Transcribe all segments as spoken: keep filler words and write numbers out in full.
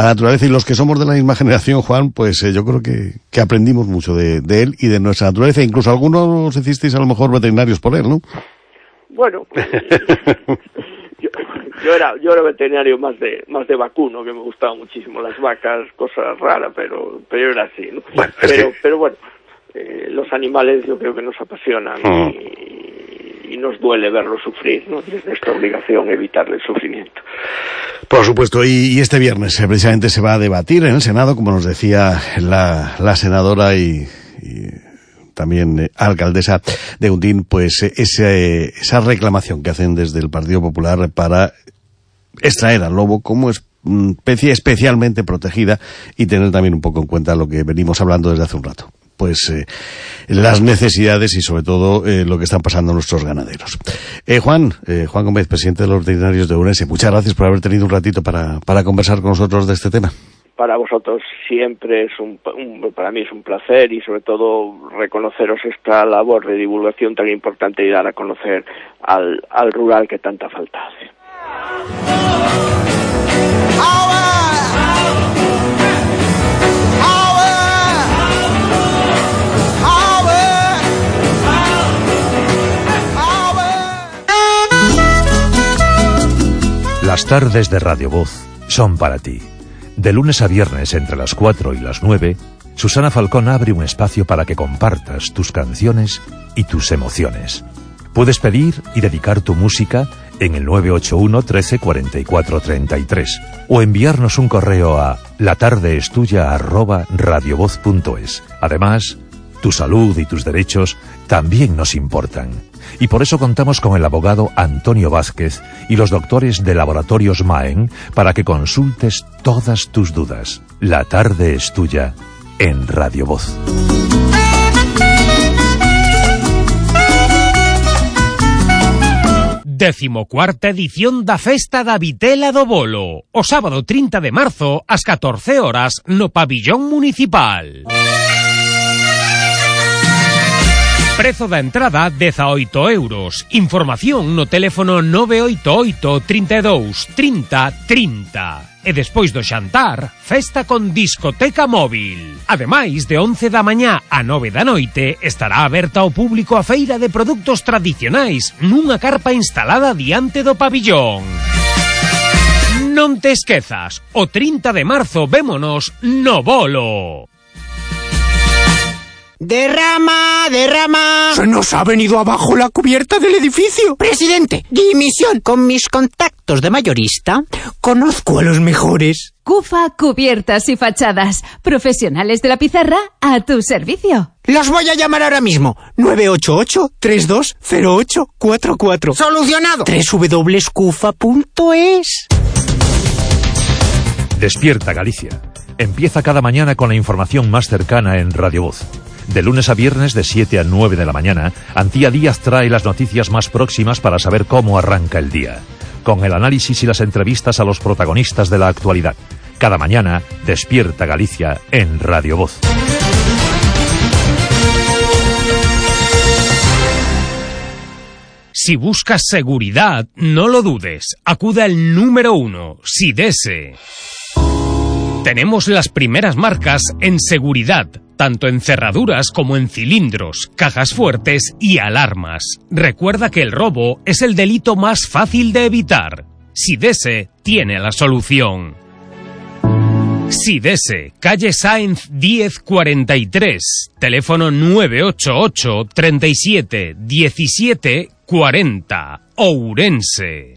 a la naturaleza, y los que somos de la misma generación, Juan, pues eh, yo creo que, que aprendimos mucho de, de él y de nuestra naturaleza. Incluso algunos hicisteis a lo mejor veterinarios por él, ¿no? Bueno, yo, yo era yo era veterinario más de más de vacuno, que me gustaban muchísimo las vacas, cosas raras, pero pero yo era así, ¿no? Bueno, pero que... pero bueno, eh, los animales yo creo que nos apasionan mm. y, y nos duele verlos sufrir, ¿no? Es nuestra obligación evitarle el sufrimiento. Por supuesto, y, y este viernes eh, precisamente se va a debatir en el Senado, como nos decía la, la senadora y... y... también eh, alcaldesa de Undín, pues eh, ese, esa reclamación que hacen desde el Partido Popular para extraer al lobo como especie especialmente protegida y tener también un poco en cuenta lo que venimos hablando desde hace un rato, pues eh, las necesidades y sobre todo eh, lo que están pasando nuestros ganaderos. Eh, Juan, eh, Juan Gómez, presidente de los veterinarios de Ourense, muchas gracias por haber tenido un ratito para, para conversar con nosotros de este tema. Para vosotros siempre es un, un, para mí es un placer, y sobre todo reconoceros esta labor de divulgación tan importante y dar a conocer al, al rural que tanta falta hace. Las tardes de Radio Voz son para ti. De lunes a viernes entre las cuatro y las nueve, Susana Falcón abre un espacio para que compartas tus canciones y tus emociones. Puedes pedir y dedicar tu música en el nueve ocho uno, trece, cuarenta y cuatro, treinta y tres o enviarnos un correo a latardeestuya arroba radiovoz punto es. Además, tu salud y tus derechos también nos importan. Y por eso contamos con el abogado Antonio Vázquez y los doctores de Laboratorios Maen para que consultes todas tus dudas. La tarde es tuya en Radio Voz. Decimocuarta edición da Festa da Vitela do Bolo. O sábado trinta de marzo, ás catorce horas, no pabillón municipal. Prezo da entrada dezaoito euros. Información no teléfono nove oito oito, trinta e dous, trinta, trinta. E despois do xantar, festa con discoteca móvil. Ademais, de once da mañá a nove da noite, estará aberta ao público a feira de produtos tradicionais nunha carpa instalada diante do pabillón. Non te esquezas, o trinta de marzo vémonos no Bolo. ¡Derrama! ¡Derrama! ¡Se nos ha venido abajo la cubierta del edificio! ¡Presidente! ¡Dimisión! Con mis contactos de mayorista, conozco a los mejores. Cufa Cubiertas y Fachadas. Profesionales de la pizarra a tu servicio. Los voy a llamar ahora mismo. nueve ocho ocho, tres dos cero ocho cuatro cuatro. ¡Solucionado! doble u doble u doble u punto cufa punto es. Despierta Galicia. Empieza cada mañana con la información más cercana en Radio Voz. De lunes a viernes de siete a nueve de la mañana, Antía Díaz trae las noticias más próximas para saber cómo arranca el día, con el análisis y las entrevistas a los protagonistas de la actualidad. Cada mañana, Despierta Galicia en Radio Voz. Si buscas seguridad, no lo dudes. Acude al número uno, Sidese. Tenemos las primeras marcas en seguridad, tanto en cerraduras como en cilindros, cajas fuertes y alarmas. Recuerda que el robo es el delito más fácil de evitar. Sidese tiene la solución. Sidese, calle Sáenz diez cuarenta y tres, teléfono nueve ocho ocho, treinta y siete, diecisiete, cuarenta, Ourense.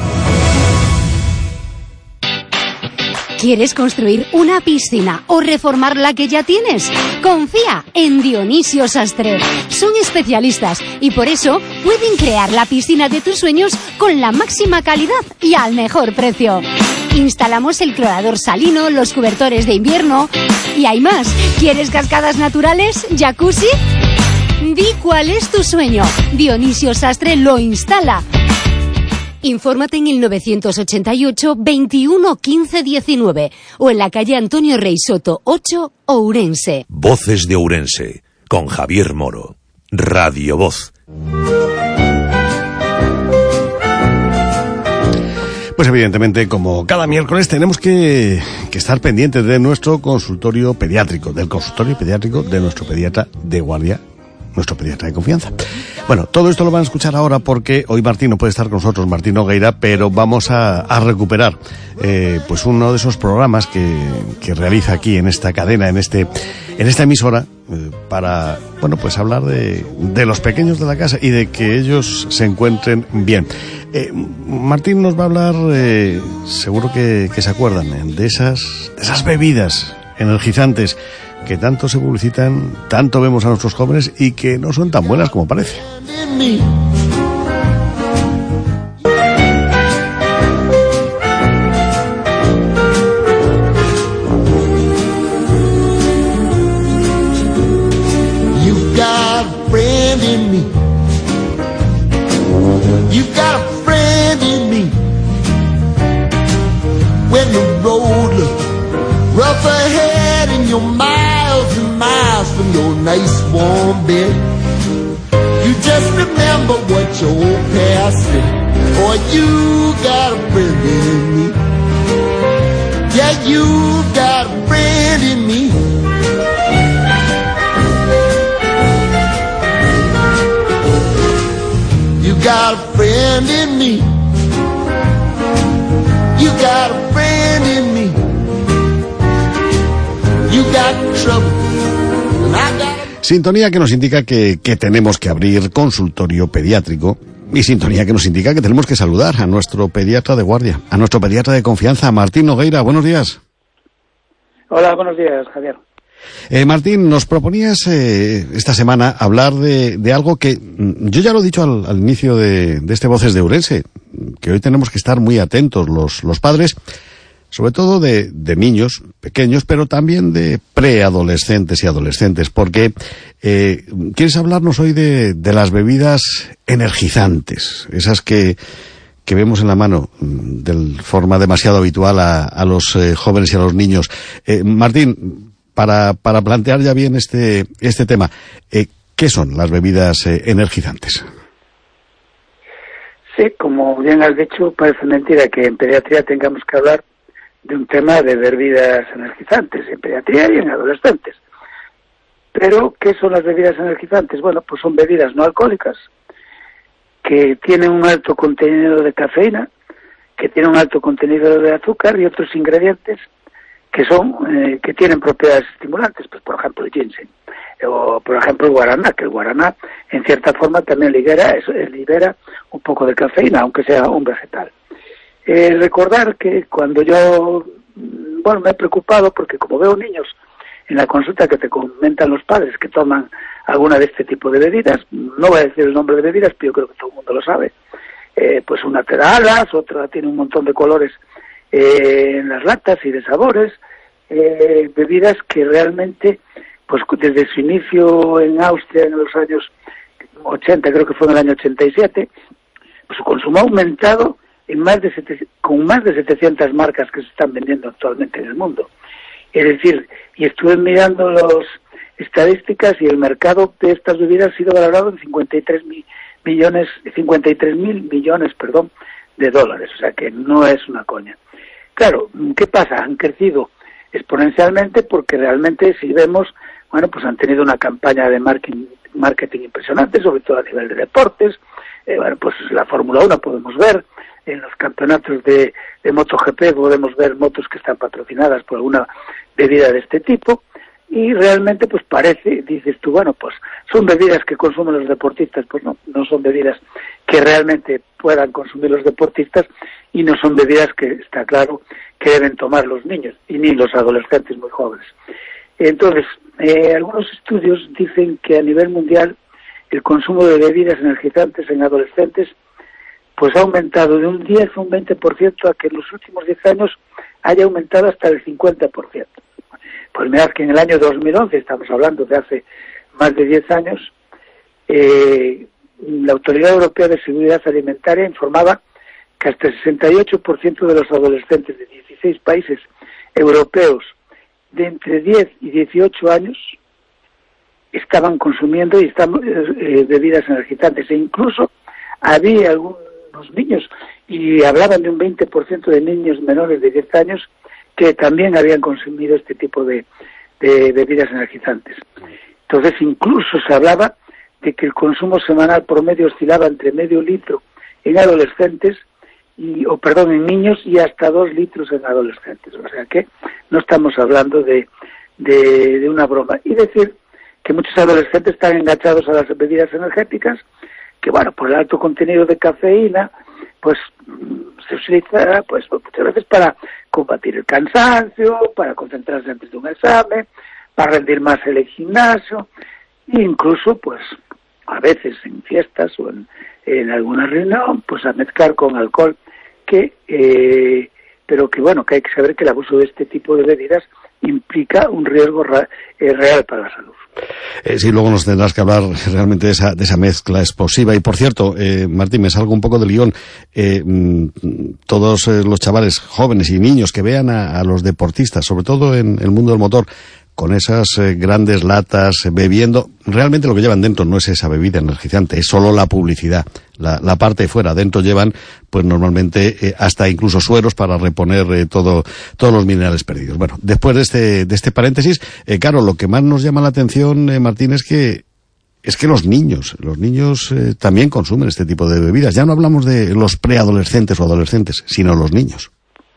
¿Quieres construir una piscina o reformar la que ya tienes? Confía en Dionisio Sastre. Son especialistas y por eso pueden crear la piscina de tus sueños con la máxima calidad y al mejor precio. Instalamos el clorador salino, los cobertores de invierno y hay más. ¿Quieres cascadas naturales? ¿Jacuzzi? Di cuál es tu sueño. Dionisio Sastre lo instala. Infórmate en el novecientos ochenta y ocho, veintiuno, quince, diecinueve o en la calle Antonio Rey Soto ocho, Ourense. Voces de Ourense, con Javier Moro. Radio Voz. Pues evidentemente, como cada miércoles, tenemos que, que estar pendientes de nuestro consultorio pediátrico, del consultorio pediátrico de nuestro pediatra de guardia, nuestro pediatra de confianza. Bueno, todo esto lo van a escuchar ahora porque hoy Martín no puede estar con nosotros, Martín Nogueira, pero vamos a, a recuperar eh, pues uno de esos programas que, que realiza aquí en esta cadena, en este en esta emisora, eh, para, bueno, pues hablar de, de los pequeños de la casa y de que ellos se encuentren bien. Eh, Martín nos va a hablar, eh, seguro que, que se acuerdan, eh, de esas, de esas bebidas energizantes que tanto se publicitan, tanto vemos a nuestros jóvenes y que no son tan buenas como parece. You've got a friend in me. You've got a friend in me. When the road looks rough ahead and you're miles and miles from your nice warm bed, you just remember what your old past said. Or you got a friend in me. Yeah, you've got a friend in me. You got a friend in me. You got a friend in me. You got trouble. And I got a... Sintonía que nos indica que, que tenemos que abrir consultorio pediátrico y sintonía que nos indica que tenemos que saludar a nuestro pediatra de guardia, a nuestro pediatra de confianza, Martín Nogueira. Buenos días. Hola, buenos días, Javier. Eh, Martín, nos proponías eh, esta semana hablar de, de algo que mm, yo ya lo he dicho al, al inicio de, de este Voces de Ourense, que hoy tenemos que estar muy atentos los, los padres, sobre todo de, de niños pequeños, pero también de preadolescentes y adolescentes, porque eh, quieres hablarnos hoy de, de las bebidas energizantes, esas que, que vemos en la mano de forma demasiado habitual a, a los eh, jóvenes y a los niños. Eh, Martín, para, para plantear ya bien este, este tema, eh, ¿qué son las bebidas eh, energizantes? Sí, como bien has dicho, parece mentira que en pediatría tengamos que hablar de un tema de bebidas energizantes, en pediatría y en adolescentes. Pero, ¿qué son las bebidas energizantes? Bueno, pues son bebidas no alcohólicas, que tienen un alto contenido de cafeína, que tienen un alto contenido de azúcar y otros ingredientes que son, eh, que tienen propiedades estimulantes, pues por ejemplo el ginseng, o por ejemplo el guaraná, que el guaraná en cierta forma también libera, eso, libera un poco de cafeína, aunque sea un vegetal. Eh, recordar que cuando yo, bueno, me he preocupado porque como veo niños en la consulta que te comentan los padres que toman alguna de este tipo de bebidas, no voy a decir el nombre de bebidas, pero yo creo que todo el mundo lo sabe, eh, pues una te da alas, otra tiene un montón de colores eh, en las latas y de sabores, eh, bebidas que realmente, pues desde su inicio en Austria en los años ochenta, creo que fue en el año ochenta y siete, pues su consumo ha aumentado en más de sete, con más de setecientas marcas que se están vendiendo actualmente en el mundo. Es decir, y estuve mirando las estadísticas y el mercado de estas bebidas ha sido valorado en cincuenta y tres mil millones, cincuenta y tres mil millones, perdón, de dólares, o sea que no es una coña. Claro, ¿qué pasa? Han crecido exponencialmente porque realmente si vemos, bueno, pues han tenido una campaña de marketing, marketing impresionante, sobre todo a nivel de deportes. Eh, bueno, pues la Fórmula uno podemos ver, en los campeonatos de, de MotoGP podemos ver motos que están patrocinadas por alguna bebida de este tipo, y realmente pues parece, dices tú, bueno, pues son bebidas que consumen los deportistas, pues no, no son bebidas que realmente puedan consumir los deportistas y no son bebidas que está claro que deben tomar los niños y ni los adolescentes muy jóvenes. Entonces, eh, algunos estudios dicen que a nivel mundial el consumo de bebidas energizantes en adolescentes pues ha aumentado de un diez a un veinte por ciento a que en los últimos diez años haya aumentado hasta el cincuenta por ciento. Pues mirad que en el año dos mil once, estamos hablando de hace más de diez años, eh, la Autoridad Europea de Seguridad Alimentaria informaba que hasta el sesenta y ocho por ciento de los adolescentes de dieciséis países europeos de entre diez y dieciocho años estaban consumiendo y estaban, eh, bebidas energizantes, e incluso había algunos los niños, y hablaban de un veinte por ciento de niños menores de diez años que también habían consumido este tipo de, de bebidas energizantes. Entonces incluso se hablaba de que el consumo semanal promedio oscilaba entre medio litro en adolescentes, y, o perdón, en niños, y hasta dos litros en adolescentes. O sea que no estamos hablando de, de, de una broma. Y decir que muchos adolescentes están enganchados a las bebidas energéticas, que bueno, por el alto contenido de cafeína, pues se utiliza pues muchas veces para combatir el cansancio, para concentrarse antes de un examen, para rendir más en el gimnasio, e incluso pues a veces en fiestas o en, en alguna reunión, pues a mezclar con alcohol, que eh, pero que bueno, que hay que saber que el abuso de este tipo de bebidas implica un riesgo ra- eh, real para la salud. Eh, sí, luego nos tendrás que hablar realmente de esa, de esa mezcla explosiva. Y por cierto, eh, Martín, me salgo un poco del guión. Eh, todos eh, los chavales jóvenes y niños que vean a, a los deportistas, sobre todo en el mundo del motor, con esas eh, grandes latas, eh, bebiendo, realmente lo que llevan dentro no es esa bebida energizante, es solo la publicidad, la, la parte de fuera. Dentro llevan, pues normalmente, eh, hasta incluso sueros para reponer eh, todo, todos los minerales perdidos. Bueno, después de este, de este paréntesis, eh, claro, lo que más nos llama la atención, eh, Martín, es que es que los niños, los niños eh, también consumen este tipo de bebidas. Ya no hablamos de los preadolescentes o adolescentes, sino los niños.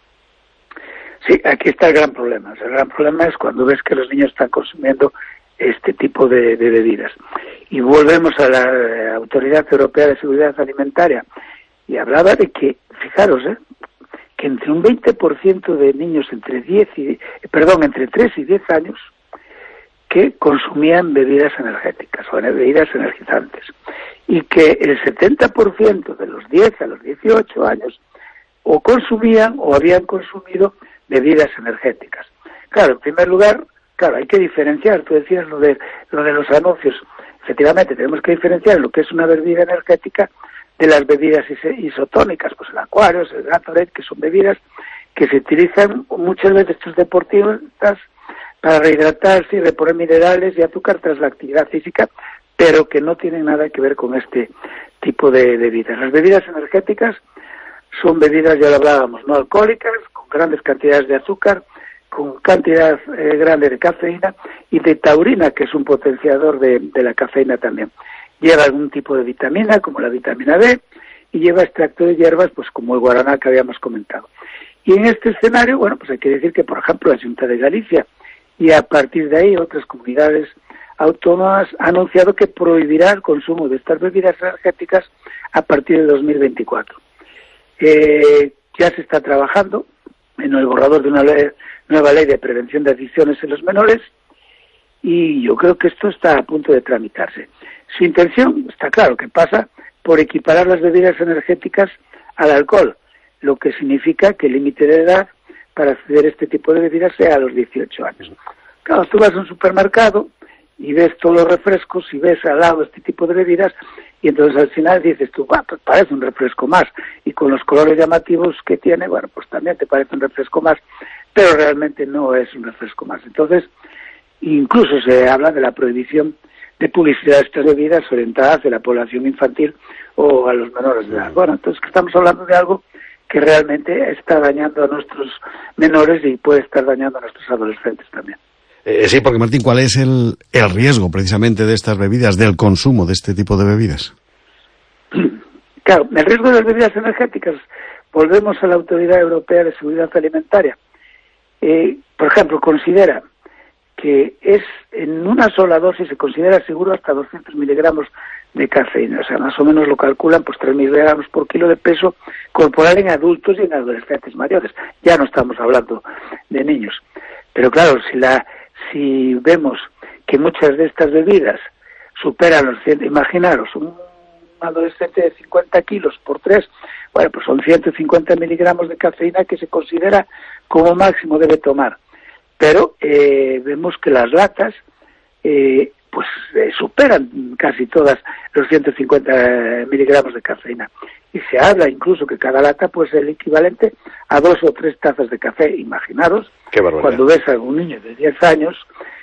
Sí, aquí está el gran problema. El gran problema es cuando ves que los niños están consumiendo este tipo de, de bebidas. Y volvemos a la eh, Autoridad Europea de Seguridad Alimentaria, y hablaba de que, fijaros, eh, que entre un veinte por ciento de niños entre diez y, perdón, entre tres y diez años que consumían bebidas energéticas o bebidas energizantes, y que el setenta por ciento de los diez a los dieciocho años o consumían o habían consumido bebidas energéticas. Claro, en primer lugar, claro, hay que diferenciar. Tú decías lo de lo de los anuncios. Efectivamente, tenemos que diferenciar lo que es una bebida energética de las bebidas is- isotónicas, pues el Aquarius, el Gatorade, que son bebidas que se utilizan muchas veces estos deportistas para rehidratarse y reponer minerales y azúcar tras la actividad física, pero que no tienen nada que ver con este tipo de bebidas. Las bebidas energéticas son bebidas, ya lo hablábamos, no alcohólicas, con grandes cantidades de azúcar, con cantidad eh, grande de cafeína y de taurina, que es un potenciador de, de la cafeína también. Lleva algún tipo de vitamina, como la vitamina B, y lleva extracto de hierbas, pues como el guaraná que habíamos comentado. Y en este escenario, bueno, pues hay que decir que, por ejemplo, la Xunta de Galicia y a partir de ahí otras comunidades autónomas han anunciado que prohibirá el consumo de estas bebidas energéticas a partir de dos mil veinticuatro. Eh, ya se está trabajando en el borrador de una ley, nueva ley de prevención de adicciones en los menores, y yo creo que esto está a punto de tramitarse. Su intención, está claro, que pasa por equiparar las bebidas energéticas al alcohol, lo que significa que el límite de edad para acceder a este tipo de bebidas sea a los dieciocho años. Claro, tú vas a un supermercado y ves todos los refrescos y ves al lado este tipo de bebidas, y entonces al final dices tú, ah, pues parece un refresco más, y con los colores llamativos que tiene, bueno, pues también te parece un refresco más, pero realmente no es un refresco más. Entonces, incluso se habla de la prohibición de publicidad de estas bebidas orientadas a la población infantil o a los menores de edad. Bueno, entonces estamos hablando de algo que realmente está dañando a nuestros menores y puede estar dañando a nuestros adolescentes también. Eh, sí, porque Martín, ¿cuál es el, el riesgo precisamente de estas bebidas, del consumo de este tipo de bebidas? Claro, el riesgo de las bebidas energéticas, volvemos a la Autoridad Europea de Seguridad Alimentaria. Eh, por ejemplo, considera que es en una sola dosis se considera seguro hasta doscientos miligramos de cafeína, o sea, más o menos lo calculan pues tres miligramos por kilo de peso corporal en adultos y en adolescentes mayores. Ya no estamos hablando de niños. Pero claro, si la si vemos que muchas de estas bebidas superan los cien, imaginaros, un adolescente de cincuenta kilos por tres, bueno, pues son ciento cincuenta miligramos de cafeína que se considera como máximo debe tomar. Pero eh, vemos que las latas eh, pues eh, superan casi todas los ciento cincuenta miligramos de cafeína. Y se habla incluso que cada lata pues es el equivalente a dos o tres tazas de café. Imaginaros cuando ves a algún niño de diez años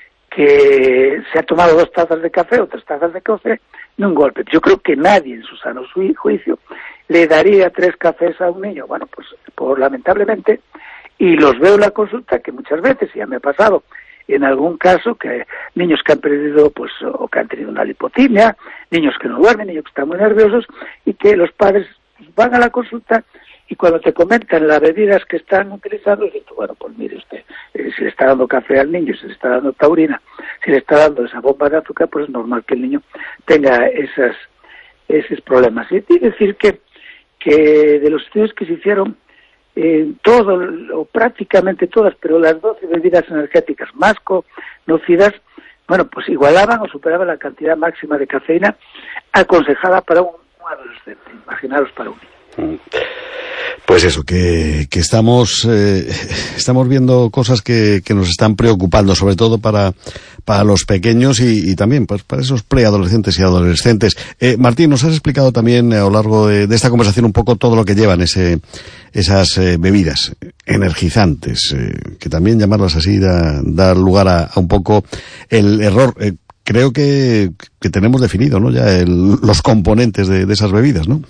que se ha tomado dos tazas de café o tres tazas de café de un golpe. Yo creo que nadie en su sano juicio le daría tres cafés a un niño. Bueno, pues, pues lamentablemente, y los veo en la consulta, que muchas veces, ya me ha pasado, en algún caso, que niños que han perdido, pues, o que han tenido una lipotimia, niños que no duermen, niños que están muy nerviosos, y que los padres van a la consulta y cuando te comentan las bebidas que están utilizando, dices, bueno, pues mire usted, eh, si le está dando café al niño, si le está dando taurina, si le está dando esa bomba de azúcar, pues es normal que el niño tenga esas, esos problemas. Y decir que, que de los estudios que se hicieron, eh, todo, o prácticamente todas, pero las doce bebidas energéticas más conocidas, bueno, pues igualaban o superaban la cantidad máxima de cafeína aconsejada para un, un adolescente. Imaginaros para un niño. Pues eso, que, que estamos eh, estamos viendo cosas que, que nos están preocupando, sobre todo para, para los pequeños y, y también pues, para esos preadolescentes y adolescentes. Eh, Martín, nos has explicado también a lo largo de, de esta conversación un poco todo lo que llevan ese, esas eh, bebidas energizantes, eh, que también llamarlas así da, da lugar a, a un poco el error. Eh, creo que, que tenemos definido, ¿no?, ya el, los componentes de, de esas bebidas, ¿no?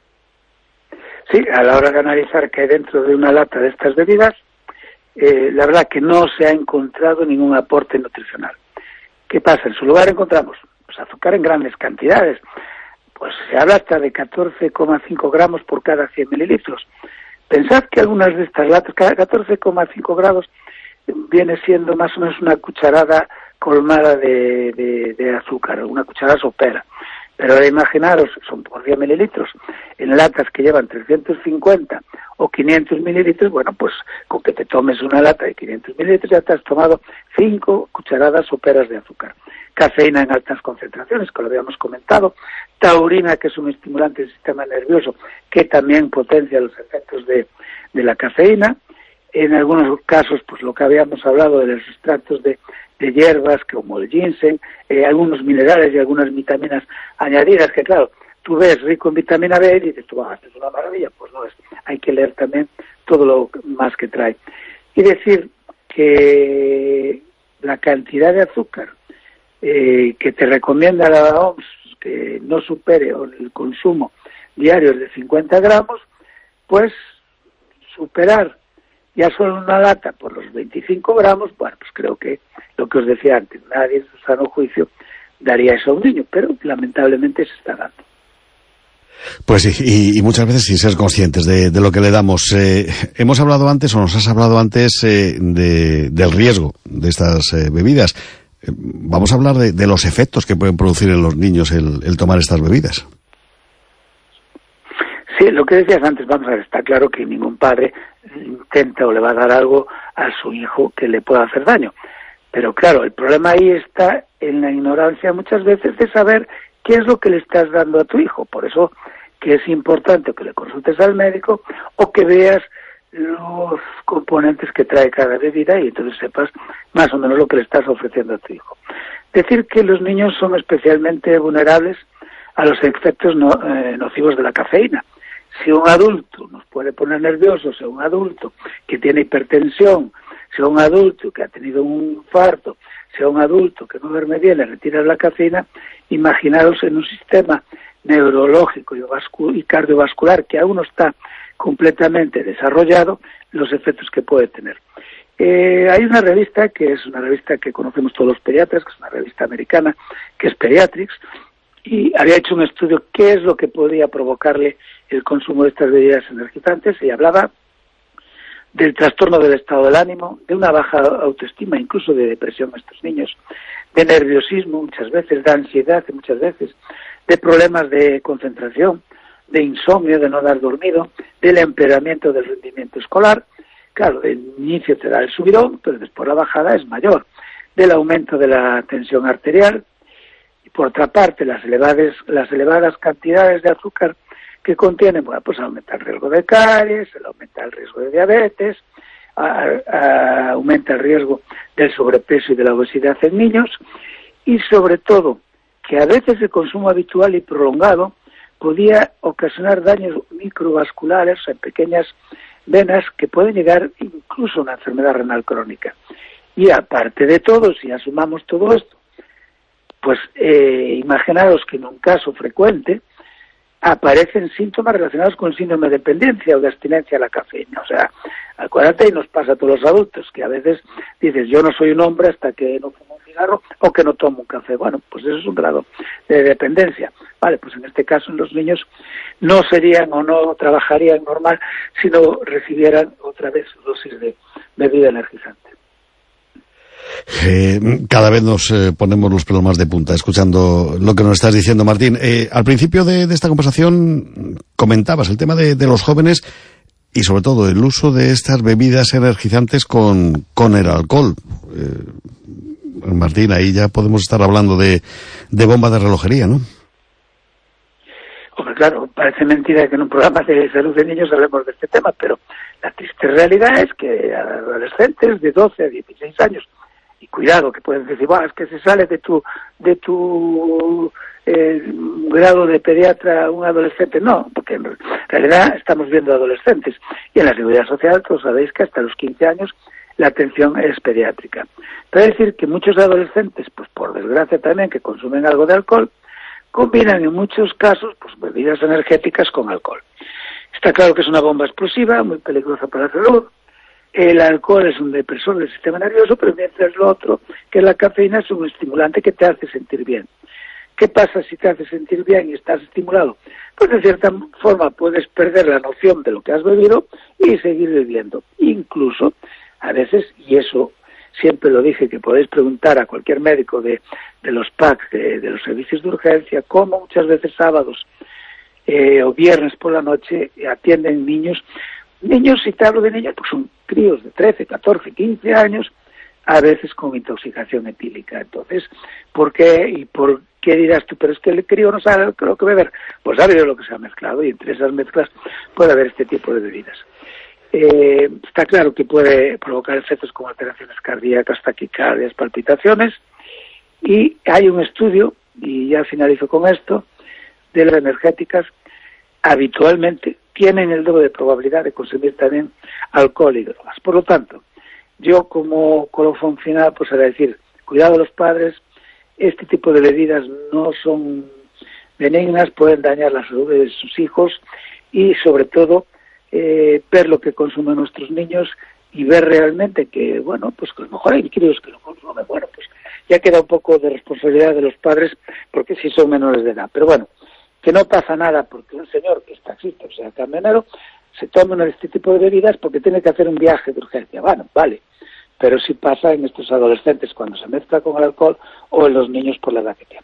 Sí, a la hora de analizar qué hay dentro de una lata de estas bebidas, eh, la verdad que no se ha encontrado ningún aporte nutricional. ¿Qué pasa? En su lugar encontramos pues, azúcar en grandes cantidades. Pues se habla hasta de catorce coma cinco gramos por cada cien mililitros. Pensad que algunas de estas latas, cada catorce coma cinco gramos, viene siendo más o menos una cucharada colmada de, de, de azúcar, una cucharada sopera. Pero ahora imaginaros, son por diez mililitros, en latas que llevan trescientos cincuenta o quinientos mililitros, bueno, pues con que te tomes una lata de quinientos mililitros ya te has tomado cinco cucharadas soperas de azúcar. Cafeína en altas concentraciones, que lo habíamos comentado, taurina, que es un estimulante del sistema nervioso, que también potencia los efectos de, de la cafeína. En algunos casos, pues lo que habíamos hablado de los extractos de de hierbas como el ginseng, eh, algunos minerales y algunas vitaminas añadidas, que claro, tú ves rico en vitamina B y dices, tú, ah, esto es una maravilla, pues no es, hay que leer también todo lo más que trae. Y decir que la cantidad de azúcar eh, que te recomienda la O M S, que no supere el consumo diario de cincuenta gramos, pues superar ya solo una lata por los veinticinco gramos, bueno, pues creo que lo que os decía antes, nadie en su sano juicio daría eso a un niño, pero lamentablemente se está dando. Pues sí, y, y muchas veces sin ser conscientes de, de lo que le damos. Eh, hemos hablado antes, o nos has hablado antes, eh, de, del riesgo de estas eh, bebidas. Eh, vamos a hablar de, de los efectos que pueden producir en los niños el, el tomar estas bebidas. Sí, lo que decías antes, vamos a ver, está claro que ningún padre intenta o le va a dar algo a su hijo que le pueda hacer daño. Pero claro, el problema ahí está en la ignorancia muchas veces de saber qué es lo que le estás dando a tu hijo. Por eso que es importante que le consultes al médico o que veas los componentes que trae cada bebida y entonces sepas más o menos lo que le estás ofreciendo a tu hijo. Decir que los niños son especialmente vulnerables a los efectos no, eh, nocivos de la cafeína. Si un adulto nos puede poner nerviosos, si un adulto que tiene hipertensión, si un adulto que ha tenido un infarto, si un adulto que no duerme bien le retira la cafeína, imaginaros en un sistema neurológico y cardiovascular que aún no está completamente desarrollado, los efectos que puede tener. Eh, hay una revista que es una revista que conocemos todos los pediatras, que es una revista americana, que es Pediatrics, y había hecho un estudio qué es lo que podía provocarle el consumo de estas bebidas energizantes y hablaba del trastorno del estado del ánimo, de una baja autoestima, incluso de depresión a estos niños, de nerviosismo muchas veces, de ansiedad muchas veces, de problemas de concentración, de insomnio, de no dar dormido, del empeoramiento del rendimiento escolar. Claro, el inicio te da el subidón, pero después la bajada es mayor, del aumento de la tensión arterial. Y por otra parte, las elevadas, las elevadas cantidades de azúcar que contienen, bueno, pues aumenta el riesgo de caries, aumenta el riesgo de diabetes, a, a, aumenta el riesgo del sobrepeso y de la obesidad en niños, y sobre todo, que a veces el consumo habitual y prolongado podía ocasionar daños microvasculares en pequeñas venas que pueden llegar incluso a una enfermedad renal crónica. Y aparte de todo, si asumamos todo esto, pues eh, imaginaros que en un caso frecuente, aparecen síntomas relacionados con el síndrome de dependencia o de abstinencia a la cafeína. O sea, acuérdate, y nos pasa a todos los adultos, que a veces dices, yo no soy un hombre hasta que no fumo un cigarro o que no tomo un café. Bueno, pues eso es un grado de dependencia. Vale, pues en este caso los niños no serían o no trabajarían normal si no recibieran otra vez dosis de bebida energizante. Eh, cada vez nos eh, ponemos los pelos más de punta escuchando lo que nos estás diciendo, Martín. Eh, al principio de, de esta conversación comentabas el tema de, de los jóvenes y sobre todo el uso de estas bebidas energizantes con, con el alcohol. Eh, Martín, ahí ya podemos estar hablando de, de bomba de relojería, ¿no? Hombre, claro, parece mentira que en un programa de salud de niños hablemos de este tema, pero la triste realidad es que adolescentes de doce a dieciséis años, y cuidado, que pueden decir, bueno, es que se sale de tu de tu eh, grado de pediatra un adolescente. No, porque en realidad estamos viendo adolescentes. Y en la seguridad social, todos sabéis que hasta los quince años la atención es pediátrica. Pero es decir que muchos adolescentes, pues por desgracia también, que consumen algo de alcohol, combinan en muchos casos pues bebidas energéticas con alcohol. Está claro que es una bomba explosiva, muy peligrosa para la salud. El alcohol es un depresor del sistema nervioso, pero mientras lo otro, que la cafeína, es un estimulante que te hace sentir bien. ¿Qué pasa si te hace sentir bien y estás estimulado? Pues de cierta forma puedes perder la noción de lo que has bebido y seguir bebiendo. Incluso, a veces, y eso siempre lo dije, que podéis preguntar a cualquier médico de, de los P A C, de, de los servicios de urgencia, cómo muchas veces sábados eh, o viernes por la noche atienden niños. Niños, si te hablo de niños, pues son críos de trece, catorce, quince años, a veces con intoxicación etílica. Entonces, ¿por qué? ¿Y por qué dirás tú? Pero es que el crío no sabe lo que beber. Pues ha habido lo que se ha mezclado, y entre esas mezclas puede haber este tipo de bebidas. Eh, está claro que puede provocar efectos como alteraciones cardíacas, taquicardias, palpitaciones, y hay un estudio, y ya finalizo con esto, de las energéticas habitualmente tienen el doble de probabilidad de consumir también alcohol y drogas. Por lo tanto, yo como colofón final, pues era decir, cuidado a los padres, este tipo de bebidas no son benignas, pueden dañar la salud de sus hijos y sobre todo eh, ver lo que consumen nuestros niños y ver realmente que, bueno, pues que a lo mejor hay críos que lo consumen, bueno, pues ya queda un poco de responsabilidad de los padres porque sí son menores de edad. Pero bueno, que no pasa nada porque un señor que es taxista, o sea, camionero, se toma una de este tipo de bebidas porque tiene que hacer un viaje de urgencia. Bueno, vale, pero sí pasa en estos adolescentes cuando se mezcla con el alcohol o en los niños por la edad que tienen.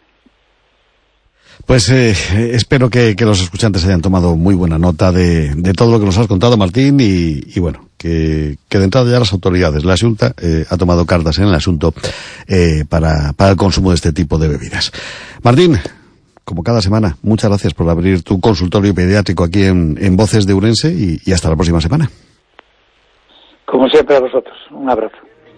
Pues eh, espero que, que los escuchantes hayan tomado muy buena nota de, de todo lo que nos has contado, Martín, y, y bueno, que, que de entrada ya las autoridades, la Xunta, eh, ha tomado cartas en el asunto eh, para, para el consumo de este tipo de bebidas. Martín, como cada semana, muchas gracias por abrir tu consultorio pediátrico aquí en, en Voces de Ourense y, y hasta la próxima semana. Como siempre a vosotros, un abrazo.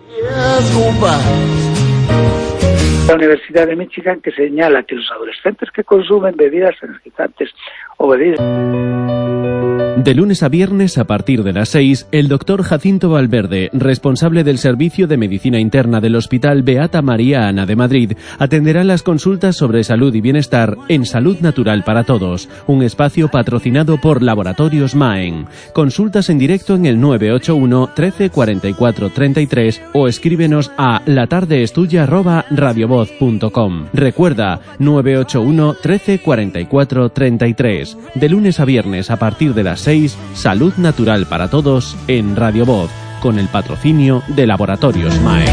La Universidad de Michigan, que señala que los adolescentes que consumen bebidas energizantes o bebidas... De lunes a viernes, a partir de las seis, el doctor Jacinto Valverde, responsable del Servicio de Medicina Interna del Hospital Beata María Ana de Madrid, atenderá las consultas sobre salud y bienestar en Salud Natural para Todos, un espacio patrocinado por Laboratorios Maen. Consultas en directo en el nueve ocho uno, trece, cuarenta y cuatro, treinta y tres o escríbenos a latardeestuya arroba radiovoz punto com. Recuerda, nueve ocho uno, trece, cuarenta y cuatro, treinta y tres. De lunes a viernes, a partir de las seis, Salud Natural para Todos en Radio Voz, con el patrocinio de Laboratorios Maen.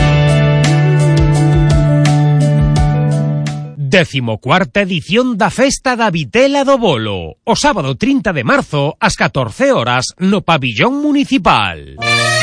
Decimocuarta edición da Festa da Vitela do Bolo, o sábado trinta de marzo ás catorce horas no pabillón municipal.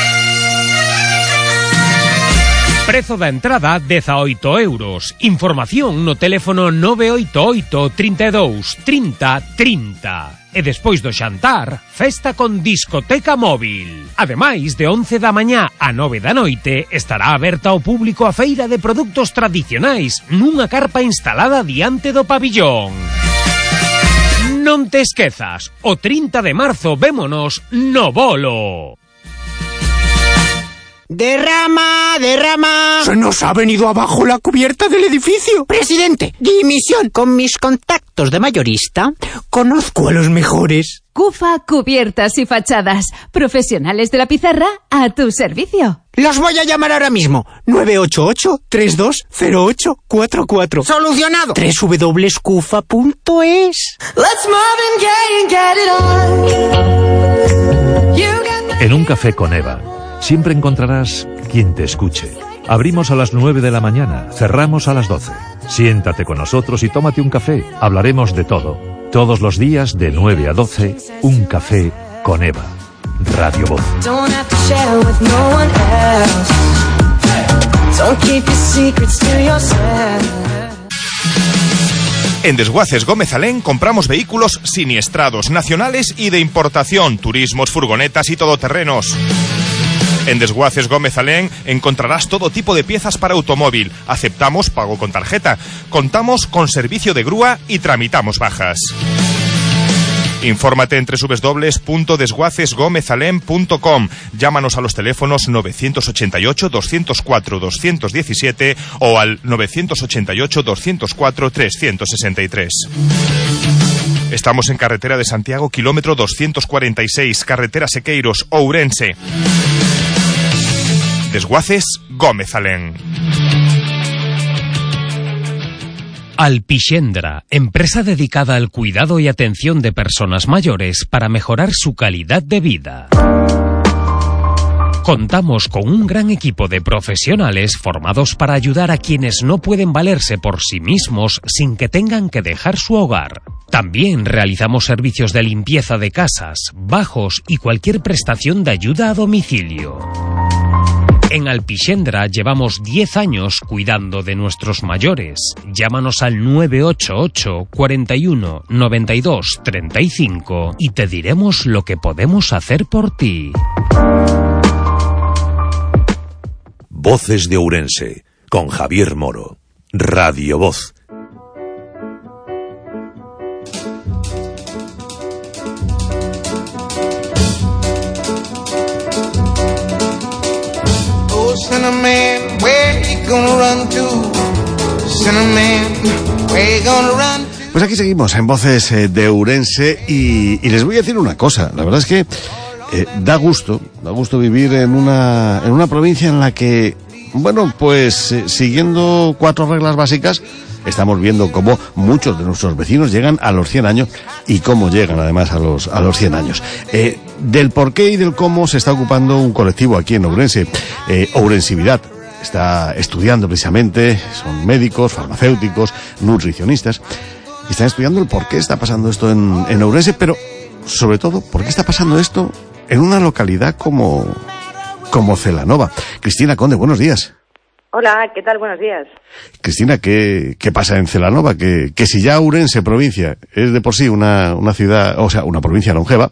Prezo da entrada dezaoito euros. Información no teléfono nove oito oito, trinta e dous, trinta, trinta. E despois do xantar, festa con discoteca móvil. Ademais, de once da mañá a nove da noite, estará aberta ao público a feira de produtos tradicionais nunha carpa instalada diante do pabillón. Non te esquezas, o trinta de marzo vémonos no Bolo. Derrama, derrama. Se nos ha venido abajo la cubierta del edificio. Presidente, dimisión. Con mis contactos de mayorista, conozco a los mejores. Cufa Cubiertas y Fachadas. Profesionales de la pizarra a tu servicio. Los voy a llamar ahora mismo. nueve ocho ocho, tres dos cero ocho cuatro cuatro. ¡Solucionado! doble u doble u doble u punto cufa punto es. En un café con Eva siempre encontrarás quien te escuche. Abrimos a las nueve de la mañana, cerramos a las doce. Siéntate con nosotros y tómate un café. Hablaremos de todo. Todos los días de nueve a doce, un café con Eva. Radio Voz. En Desguaces Gómez Alén compramos vehículos siniestrados, nacionales y de importación, turismos, furgonetas y todoterrenos. En Desguaces Gómez Alén encontrarás todo tipo de piezas para automóvil. Aceptamos pago con tarjeta. Contamos con servicio de grúa y tramitamos bajas. Infórmate en doble u doble u doble u punto desguaces gómez alén punto com. Llámanos a los teléfonos nueve ocho ocho, dos cero cuatro, dos uno siete o al nueve ocho ocho, dos cero cuatro, tres seis tres. Estamos en carretera de Santiago, kilómetro doscientos cuarenta y seis, carretera Sequeiros, Ourense. Desguaces Gómez Alén. Alpixendra, empresa dedicada al cuidado y atención de personas mayores para mejorar su calidad de vida. Contamos con un gran equipo de profesionales formados para ayudar a quienes no pueden valerse por sí mismos sin que tengan que dejar su hogar. También realizamos servicios de limpieza de casas, bajos y cualquier prestación de ayuda a domicilio. En Alpixendra llevamos diez años cuidando de nuestros mayores. Llámanos al nueve ocho ocho, cuarenta y uno, noventa y dos, treinta y cinco y te diremos lo que podemos hacer por ti. Voces de Ourense, con Javier Moro. Radio Voz. Cinnamon, where you gonna run to? Cinnamon, where you gonna run to? Pues aquí seguimos en Voces eh, de Ourense y, y les voy a decir una cosa. La verdad es que eh, da gusto, da gusto vivir en una en una provincia en la que, bueno, pues eh, siguiendo cuatro reglas básicas, estamos viendo cómo muchos de nuestros vecinos llegan a los cien años y cómo llegan además a los a los cien años. Eh, del por qué y del cómo se está ocupando un colectivo aquí en Ourense, eh, Ourensividad. Está estudiando precisamente, son médicos, farmacéuticos, nutricionistas, y están estudiando el por qué está pasando esto en, en Ourense, pero sobre todo, por qué está pasando esto en una localidad como, como Celanova. Cristina Conde, buenos días. Hola, ¿qué tal? Buenos días. Cristina, ¿qué, qué pasa en Celanova? Que, que si ya Ourense, provincia, es de por sí una, una ciudad, o sea, una provincia longeva,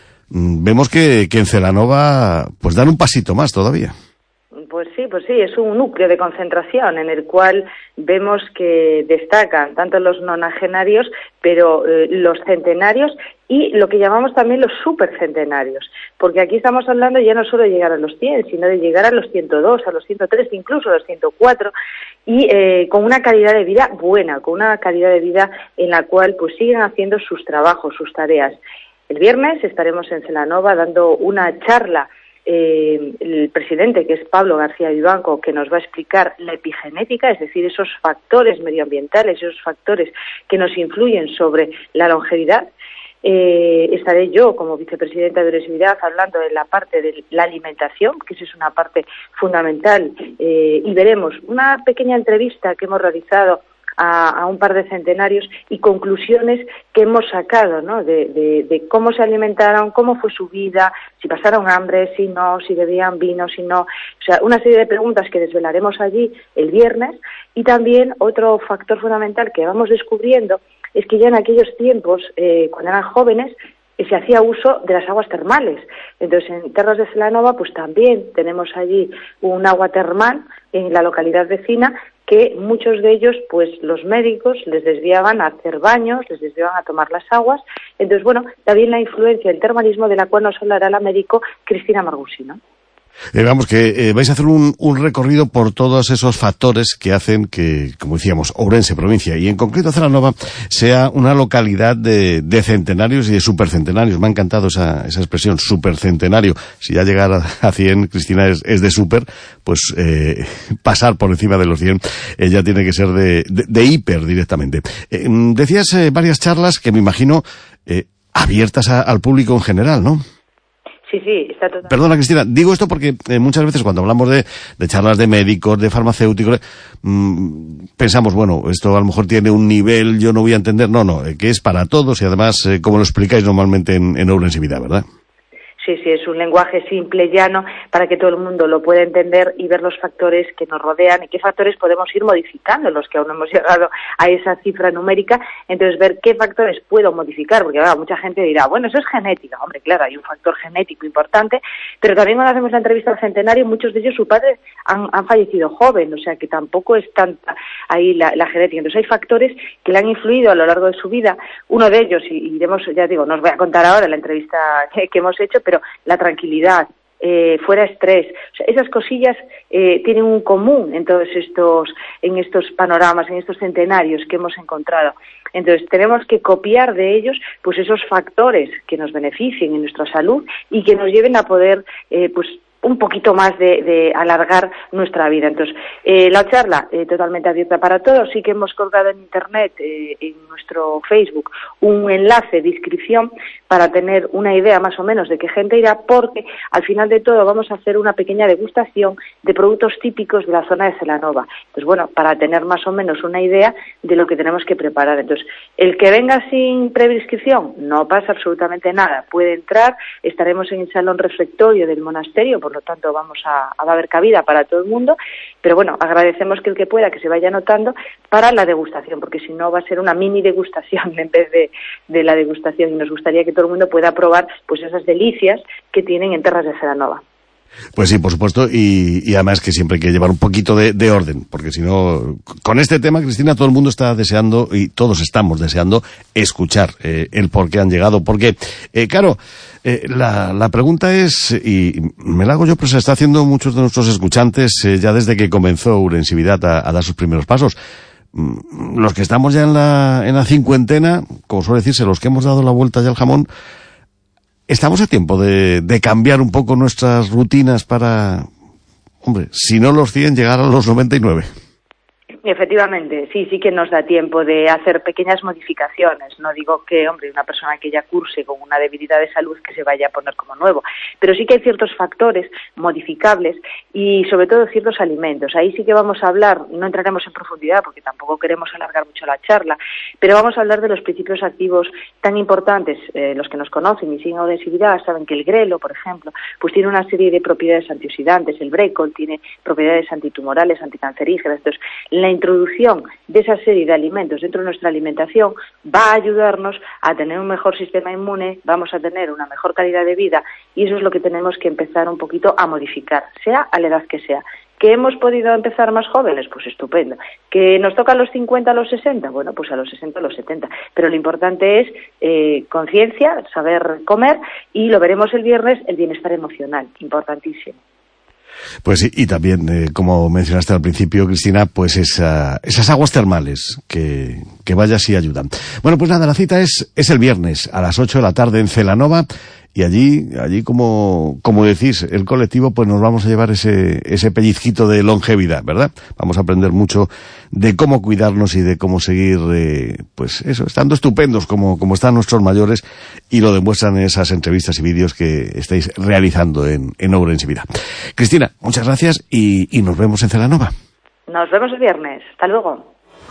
vemos que, que en Celanova pues dan un pasito más todavía. Pues sí, pues sí, es un núcleo de concentración en el cual vemos que destacan tanto los nonagenarios, pero eh, los centenarios y lo que llamamos también los supercentenarios, porque aquí estamos hablando ya no solo de llegar a los cien, sino de llegar a los ciento dos, a los ciento tres, incluso a los ciento cuatro, y eh, con una calidad de vida buena, con una calidad de vida en la cual pues siguen haciendo sus trabajos, sus tareas. El viernes estaremos en Celanova dando una charla. Eh, el presidente, que es Pablo García Vivanco, que nos va a explicar la epigenética, es decir, esos factores medioambientales, esos factores que nos influyen sobre la longevidad. Eh, estaré yo como vicepresidenta de Ourensividad hablando de la parte de la alimentación, que esa es una parte fundamental, eh, y veremos una pequeña entrevista que hemos realizado A, a un par de centenarios y conclusiones que hemos sacado, ¿no? De, de, de cómo se alimentaron, cómo fue su vida, si pasaron hambre, si no, si bebían vino, si no. O sea, una serie de preguntas que desvelaremos allí el viernes. Y también otro factor fundamental que vamos descubriendo es que ya en aquellos tiempos, eh, cuando eran jóvenes, se hacía uso de las aguas termales. Entonces, en Terras de Celanova, pues también tenemos allí un agua termal en la localidad vecina, que muchos de ellos, pues los médicos les desviaban a hacer baños, les desviaban a tomar las aguas. Entonces, bueno, también la influencia del termalismo, de la cual nos hablará la médico Cristina Margusino. Eh, vamos, que eh, vais a hacer un, un recorrido por todos esos factores que hacen que, como decíamos, Ourense, provincia, y en concreto Celanova, sea una localidad de, de centenarios y de supercentenarios. Me ha encantado esa, esa expresión, supercentenario. Si ya llegar a, a cien, Cristina, es, es de super, pues eh, pasar por encima de los cien eh, ya tiene que ser de, de, de hiper directamente. Eh, decías eh, varias charlas que me imagino eh, abiertas a, al público en general, ¿no? Sí, sí, está totalmente. Perdona, Cristina, digo esto porque eh, muchas veces cuando hablamos de, de charlas de médicos, de farmacéuticos, mmm, pensamos, bueno, esto a lo mejor tiene un nivel, yo no voy a entender. No, no, eh, que es para todos y además, eh, como lo explicáis normalmente en, en Ourense Vida, ¿verdad? Sí, sí, es un lenguaje simple, llano, para que todo el mundo lo pueda entender y ver los factores que nos rodean y qué factores podemos ir modificando, los que aún no hemos llegado a esa cifra numérica. Entonces, ver qué factores puedo modificar, porque ahora mucha gente dirá, bueno, eso es genética. Hombre, claro, hay un factor genético importante, pero también cuando hacemos la entrevista al centenario, muchos de ellos, sus padres han, han fallecido joven, o sea que tampoco es tanta ahí la, la genética. Entonces, hay factores que le han influido a lo largo de su vida. Uno de ellos, y iremos, ya digo, no os voy a contar ahora la entrevista que, que hemos hecho, pero la tranquilidad, eh, fuera estrés, o sea, esas cosillas eh, tienen un común en todos estos, en estos panoramas, en estos centenarios que hemos encontrado. Entonces tenemos que copiar de ellos pues esos factores que nos beneficien en nuestra salud y que nos lleven a poder eh, pues un poquito más de, de alargar nuestra vida. Entonces, eh, la charla eh, totalmente abierta para todos. Sí que hemos colgado en internet, eh, en nuestro Facebook, un enlace de inscripción para tener una idea más o menos de qué gente irá, porque al final de todo vamos a hacer una pequeña degustación de productos típicos de la zona de Celanova. Entonces, bueno, para tener más o menos una idea de lo que tenemos que preparar. Entonces, el que venga sin previa inscripción, no pasa absolutamente nada. Puede entrar, estaremos en el salón refectorio del monasterio, por lo tanto vamos a, a haber cabida para todo el mundo, pero bueno, agradecemos que el que pueda que se vaya anotando para la degustación, porque si no va a ser una mini degustación en vez de, de la degustación, y nos gustaría que todo el mundo pueda probar pues esas delicias que tienen en Terras de Celanova. Pues sí, por supuesto, y, y además que siempre hay que llevar un poquito de, de orden, porque si no, con este tema, Cristina, todo el mundo está deseando, y todos estamos deseando, escuchar eh, el por qué han llegado, porque, eh, claro, eh, la, la pregunta es, y me la hago yo, pero se está haciendo muchos de nuestros escuchantes eh, ya desde que comenzó Ourensividad a, a dar sus primeros pasos. Los que estamos ya en la, en la cincuentena, como suele decirse, los que hemos dado la vuelta ya al jamón, ¿estamos a tiempo de, de cambiar un poco nuestras rutinas para, hombre, si no los cien, llegar a los noventa y nueve? Efectivamente, sí, sí que nos da tiempo de hacer pequeñas modificaciones. No digo que, hombre, una persona que ya curse con una debilidad de salud que se vaya a poner como nuevo, pero sí que hay ciertos factores modificables y sobre todo ciertos alimentos. Ahí sí que vamos a hablar, no entraremos en profundidad porque tampoco queremos alargar mucho la charla, pero vamos a hablar de los principios activos tan importantes. Eh, los que nos conocen y siguen Ourensividad saben que el grelo, por ejemplo, pues tiene una serie de propiedades antioxidantes, el brécol tiene propiedades antitumorales, anticancerígenas. Entonces, la introducción de esa serie de alimentos dentro de nuestra alimentación va a ayudarnos a tener un mejor sistema inmune, vamos a tener una mejor calidad de vida, y eso es lo que tenemos que empezar un poquito a modificar, sea a la edad que sea. ¿Que hemos podido empezar más jóvenes? Pues estupendo. ¿Que nos toca a los cincuenta, a los sesenta? Bueno, pues a los sesenta, a los setenta. Pero lo importante es eh, conciencia, saber comer, y lo veremos el viernes, el bienestar emocional, importantísimo. Pues sí, y también, eh, como mencionaste al principio, Cristina, pues esa, esas aguas termales que, que vaya sí ayudan. Bueno, pues nada, la cita es, es el viernes a las ocho de la tarde en Celanova, y allí, allí como, como decís, el colectivo, pues nos vamos a llevar ese, ese pellizquito de longevidad, ¿verdad? Vamos a aprender mucho de cómo cuidarnos y de cómo seguir, eh, pues eso, estando estupendos como, como están nuestros mayores, y lo demuestran en esas entrevistas y vídeos que estáis realizando en, en Ourensividad. Cristina, muchas gracias y, y nos vemos en Celanova. Nos vemos el viernes. Hasta luego.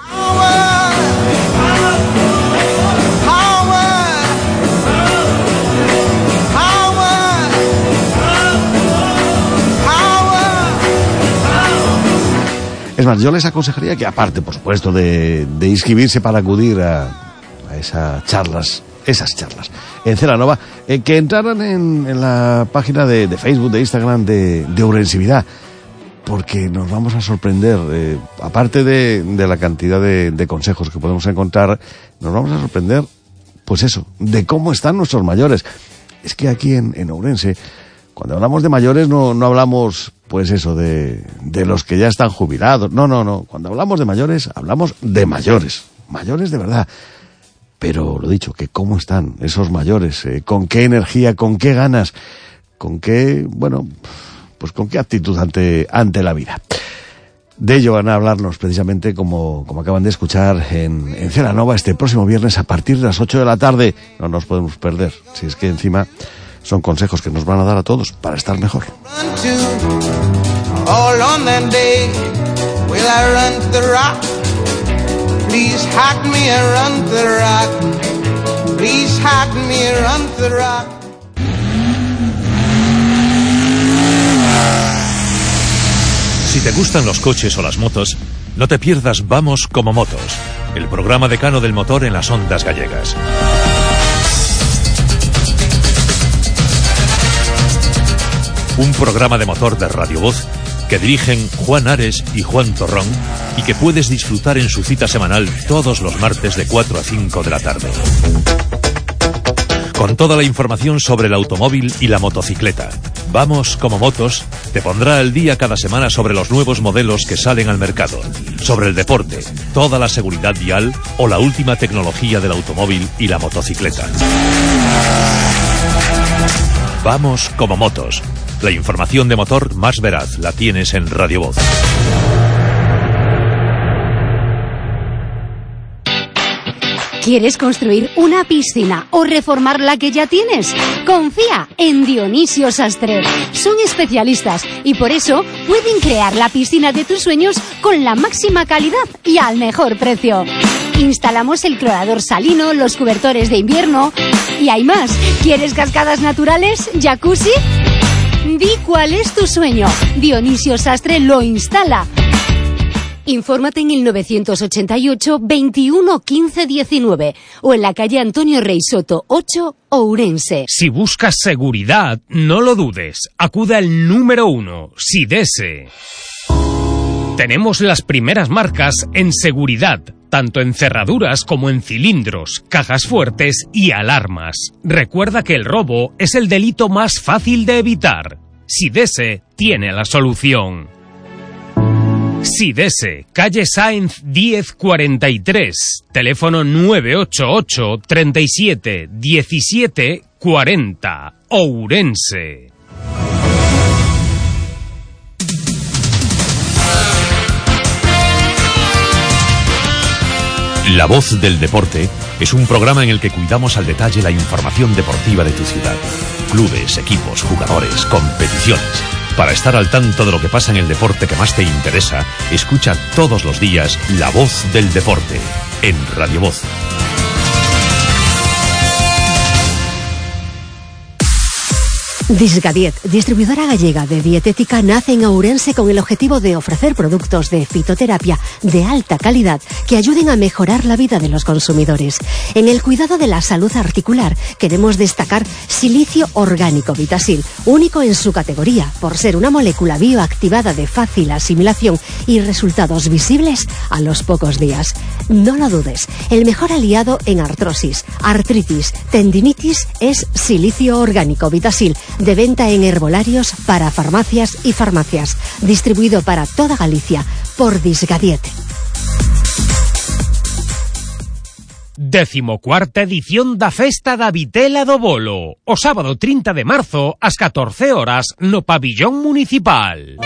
Es más, yo les aconsejaría que, aparte, por supuesto, de, de inscribirse para acudir a, a esas charlas, esas charlas en Celanova, eh, que entraran en, en la página de, de Facebook, de Instagram de, de Ourensividad, porque nos vamos a sorprender, eh, aparte de, de la cantidad de, de consejos que podemos encontrar, nos vamos a sorprender, pues eso, de cómo están nuestros mayores. Es que aquí en, en Ourense, Cuando hablamos de mayores no, no hablamos, pues eso, de, de los que ya están jubilados. No, no, no. Cuando hablamos de mayores, hablamos de mayores. Mayores de verdad. Pero lo dicho, que cómo están esos mayores, eh, con qué energía, con qué ganas, con qué, bueno, pues con qué actitud ante, ante la vida. De ello van a hablarnos precisamente, como, como acaban de escuchar, en, en Cena Nova este próximo viernes a partir de las ocho de la tarde. No nos podemos perder, si es que encima son consejos que nos van a dar a todos para estar mejor. Si te gustan los coches o las motos, no te pierdas Vamos como Motos, el programa decano del motor en las ondas gallegas. Un programa de motor de Radio Voz que dirigen Juan Ares y Juan Torrón y que puedes disfrutar en su cita semanal todos los martes de cuatro a cinco de la tarde. Con toda la información sobre el automóvil y la motocicleta. Vamos como Motos te pondrá al día cada semana sobre los nuevos modelos que salen al mercado, sobre el deporte, toda la seguridad vial o la última tecnología del automóvil y la motocicleta. Vamos como Motos. La información de motor más veraz la tienes en Radio Voz. ¿Quieres construir una piscina o reformar la que ya tienes? Confía en Dionisio Sastre. Son especialistas y por eso pueden crear la piscina de tus sueños con la máxima calidad y al mejor precio. Instalamos el clorador salino, los cobertores de invierno y hay más. ¿Quieres cascadas naturales? ¿Jacuzzi? Di cuál es tu sueño. Dionisio Sastre lo instala. Infórmate en el novecientos ochenta y ocho, veintiuno, quince, diecinueve o en la calle Antonio Rey Soto ocho, Ourense. Si buscas seguridad, no lo dudes. Acude al número uno, Sidese. Tenemos las primeras marcas en seguridad, tanto en cerraduras como en cilindros, cajas fuertes y alarmas. Recuerda que el robo es el delito más fácil de evitar. Sidese tiene la solución. Sidese, calle Sáenz diez cuarenta y tres, teléfono nueve ocho ocho, treinta y siete, diecisiete, cuarenta, Ourense. La Voz del Deporte es un programa en el que cuidamos al detalle la información deportiva de tu ciudad. Clubes, equipos, jugadores, competiciones. Para estar al tanto de lo que pasa en el deporte que más te interesa, escucha todos los días La Voz del Deporte en Radio Voz. Disgadiet, distribuidora gallega de dietética, nace en Ourense con el objetivo de ofrecer productos de fitoterapia de alta calidad que ayuden a mejorar la vida de los consumidores. En el cuidado de la salud articular queremos destacar Silicio Orgánico Vitasil, único en su categoría por ser una molécula bioactivada de fácil asimilación y resultados visibles a los pocos días. No lo dudes, el mejor aliado en artrosis, artritis, tendinitis es Silicio Orgánico Vitasil, de venta en herbolarios para farmacias y farmacias, distribuido para toda Galicia por Disgadiet. Decimocuarta edición da Festa da Vitela do Bolo, o sábado trinta de marzo ás catorce horas no pabillón municipal.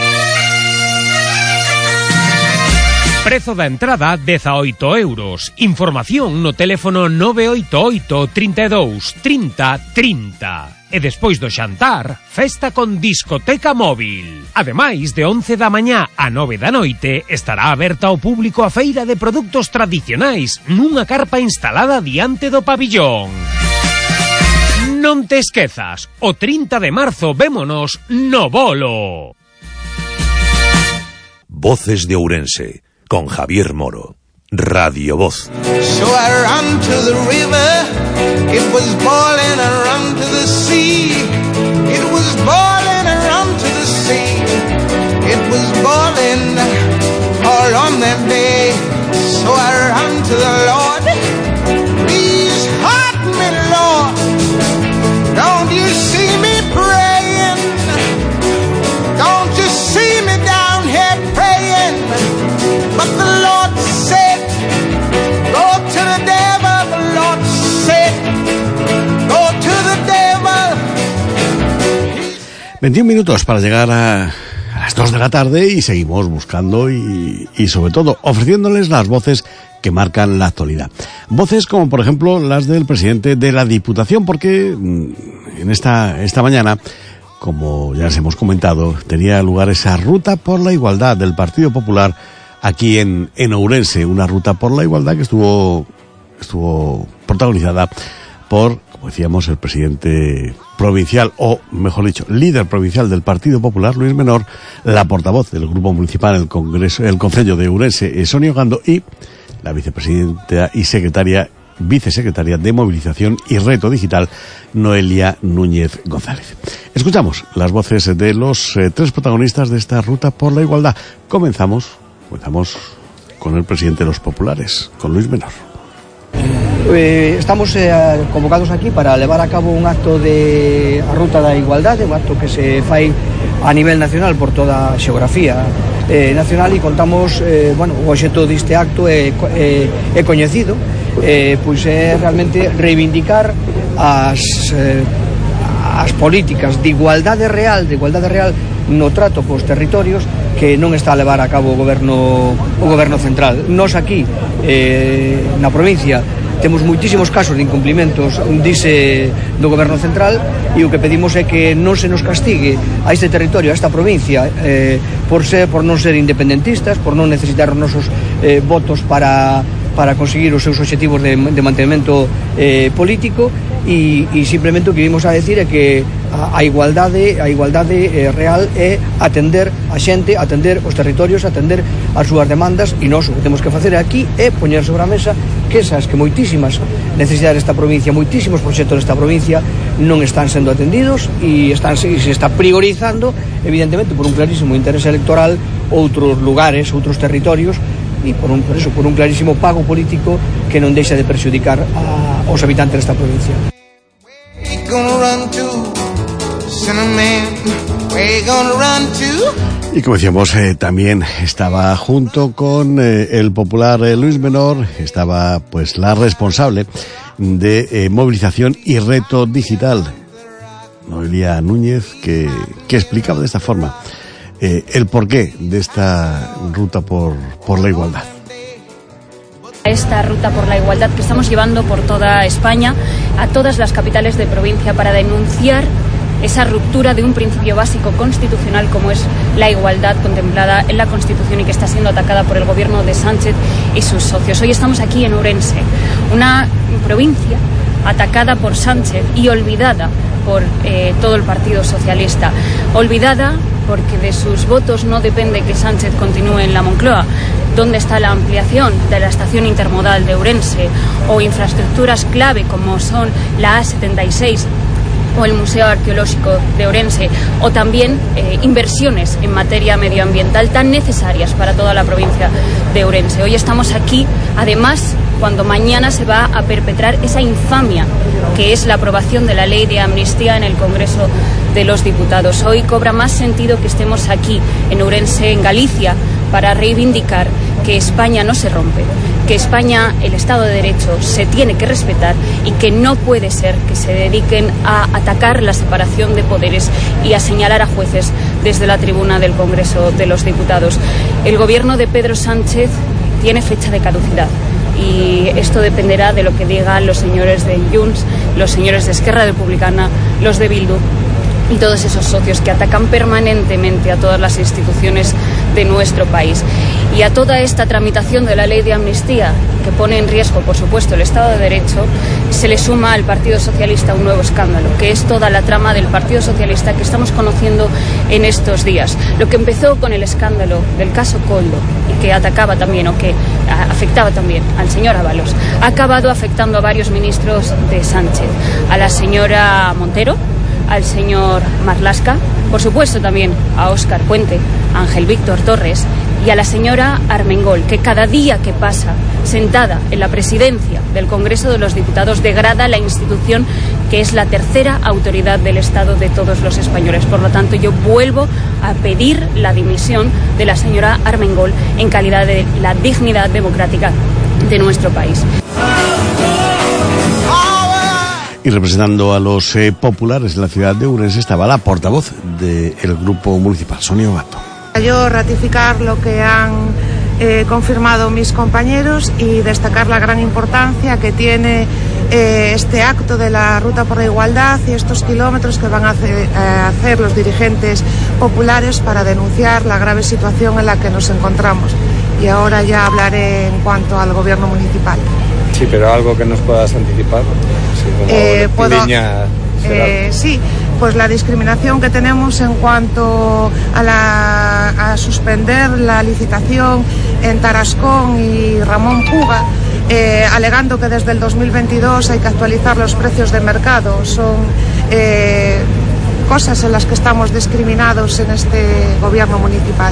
Prezo da entrada dezaoito euros. Información no teléfono nove oito oito, trinta e dous, trinta, trinta. E despois do xantar, festa con discoteca móvil. Ademais, de once da mañá a nove da noite, estará aberta ao público a feira de produtos tradicionais nunha carpa instalada diante do pabillón. Non te esquezas, o trinta de marzo vémonos no bolo. Voces de Ourense, con Javier Moro. Radio Voz. So I ran to the river, it was boiling, I ran to the sea, it was boiling, I ran to the sea, it was boiling all on that day. So I ran to the Lord, please help me, Lord, don't you see me praying? veintiún minutos para llegar a, a las dos de la tarde y seguimos buscando y, y sobre todo ofreciéndoles las voces que marcan la actualidad. Voces como por ejemplo las del presidente de la Diputación, porque en esta, esta mañana, como ya les hemos comentado, tenía lugar esa ruta por la igualdad del Partido Popular aquí en, en Ourense, una ruta por la igualdad que estuvo, estuvo protagonizada por, como decíamos, el presidente provincial, o mejor dicho, líder provincial del Partido Popular, Luis Menor, la portavoz del Grupo Municipal en el Congreso, el Concello de Ourense, Sonia Ogando, y la vicepresidenta y secretaria, vicesecretaria de Movilización y Reto Digital, Noelia Núñez González. Escuchamos las voces de los eh, tres protagonistas de esta ruta por la igualdad. Comenzamos, comenzamos con el presidente de los populares, con Luis Menor. Eh, estamos eh, convocados aquí para levar a cabo un acto de a ruta da igualdade, un acto que se fai a nivel nacional por toda a xeografía eh, nacional, e contamos, eh, bueno, o obxecto deste acto é, é, é coñecido, eh, pois é realmente reivindicar as, eh, as políticas de igualdade real, de igualdade real no trato cos territorios que non está a levar a cabo o goberno, o goberno central. Nos aquí, eh, na provincia, temos moitísimos casos de incumplimentos dice do goberno central, e o que pedimos é que non se nos castigue a este territorio, a esta provincia, eh, por ser, por non ser independentistas, por non necesitar os nosos eh, votos para, para conseguir os seus obxectivos de, de mantenimento eh, político, e, e simplemente o que vimos a decir é que a, a igualdade, a igualdade eh, real é atender a xente, atender os territorios, atender as súas demandas, e nós o que temos que facer aquí é poñer sobre a mesa que esas que moitísimas necesidades desta provincia, moitísimos proxectos desta provincia non están sendo atendidos, e están, se está priorizando evidentemente por un clarísimo interese electoral outros lugares, outros territorios, e por un, por eso, por un clarísimo pago político que non deixa de perxudicar a, aos habitantes desta provincia. Y como decíamos, eh, también estaba junto con eh, el popular eh, Luis Menor, estaba pues la responsable de eh, movilización y reto digital, Noelia Núñez, que, que explicaba de esta forma eh, el porqué de esta ruta por, por la igualdad. Esta ruta por la igualdad que estamos llevando por toda España, a todas las capitales de provincia, para denunciar esa ruptura de un principio básico constitucional como es la igualdad contemplada en la Constitución y que está siendo atacada por el gobierno de Sánchez y sus socios. Hoy estamos aquí en Ourense, una provincia atacada por Sánchez y olvidada por eh, todo el Partido Socialista. Olvidada porque de sus votos no depende que Sánchez continúe en la Moncloa. ¿Dónde está la ampliación de la estación intermodal de Ourense? O infraestructuras clave como son la A setenta y seis o el Museo Arqueológico de Ourense, o también eh, inversiones en materia medioambiental tan necesarias para toda la provincia de Ourense. Hoy estamos aquí, además, cuando mañana se va a perpetrar esa infamia que es la aprobación de la ley de amnistía en el Congreso de los Diputados. Hoy cobra más sentido que estemos aquí, en Ourense, en Galicia, para reivindicar que España no se rompe, que España, el Estado de Derecho, se tiene que respetar, y que no puede ser que se dediquen a atacar la separación de poderes y a señalar a jueces desde la tribuna del Congreso de los Diputados. El gobierno de Pedro Sánchez tiene fecha de caducidad, y esto dependerá de lo que digan los señores de Junts, los señores de Esquerra Republicana, los de Bildu y todos esos socios que atacan permanentemente a todas las instituciones de nuestro país. Y a toda esta tramitación de la ley de amnistía, que pone en riesgo, por supuesto, el Estado de Derecho, se le suma al Partido Socialista un nuevo escándalo, que es toda la trama del Partido Socialista que estamos conociendo en estos días. Lo que empezó con el escándalo del caso Koldo, y que atacaba también, o que afectaba también al señor Ábalos, ha acabado afectando a varios ministros de Sánchez, a la señora Montero, al señor Marlaska, por supuesto también a Óscar Puente, a Ángel Víctor Torres y a la señora Armengol, que cada día que pasa sentada en la presidencia del Congreso de los Diputados degrada la institución que es la tercera autoridad del Estado de todos los españoles. Por lo tanto, yo vuelvo a pedir la dimisión de la señora Armengol en calidad de la dignidad democrática de nuestro país. Y representando a los eh, populares en la ciudad de Ourense estaba la portavoz del grupo municipal, Sonia Gato. Yo ratificar lo que han eh, confirmado mis compañeros y destacar la gran importancia que tiene eh, este acto de la Ruta por la Igualdad y estos kilómetros que van a hacer, a hacer los dirigentes populares para denunciar la grave situación en la que nos encontramos. Y ahora ya hablaré en cuanto al gobierno municipal. Sí, pero algo que nos puedas anticipar. Sí, como eh, puedo, línea, eh, sí, pues la discriminación que tenemos en cuanto a, la, a suspender la licitación en Tarascón y Ramón Puga, eh, alegando que desde el dos mil veintidós hay que actualizar los precios de mercado. Son eh, cosas en las que estamos discriminados en este gobierno municipal.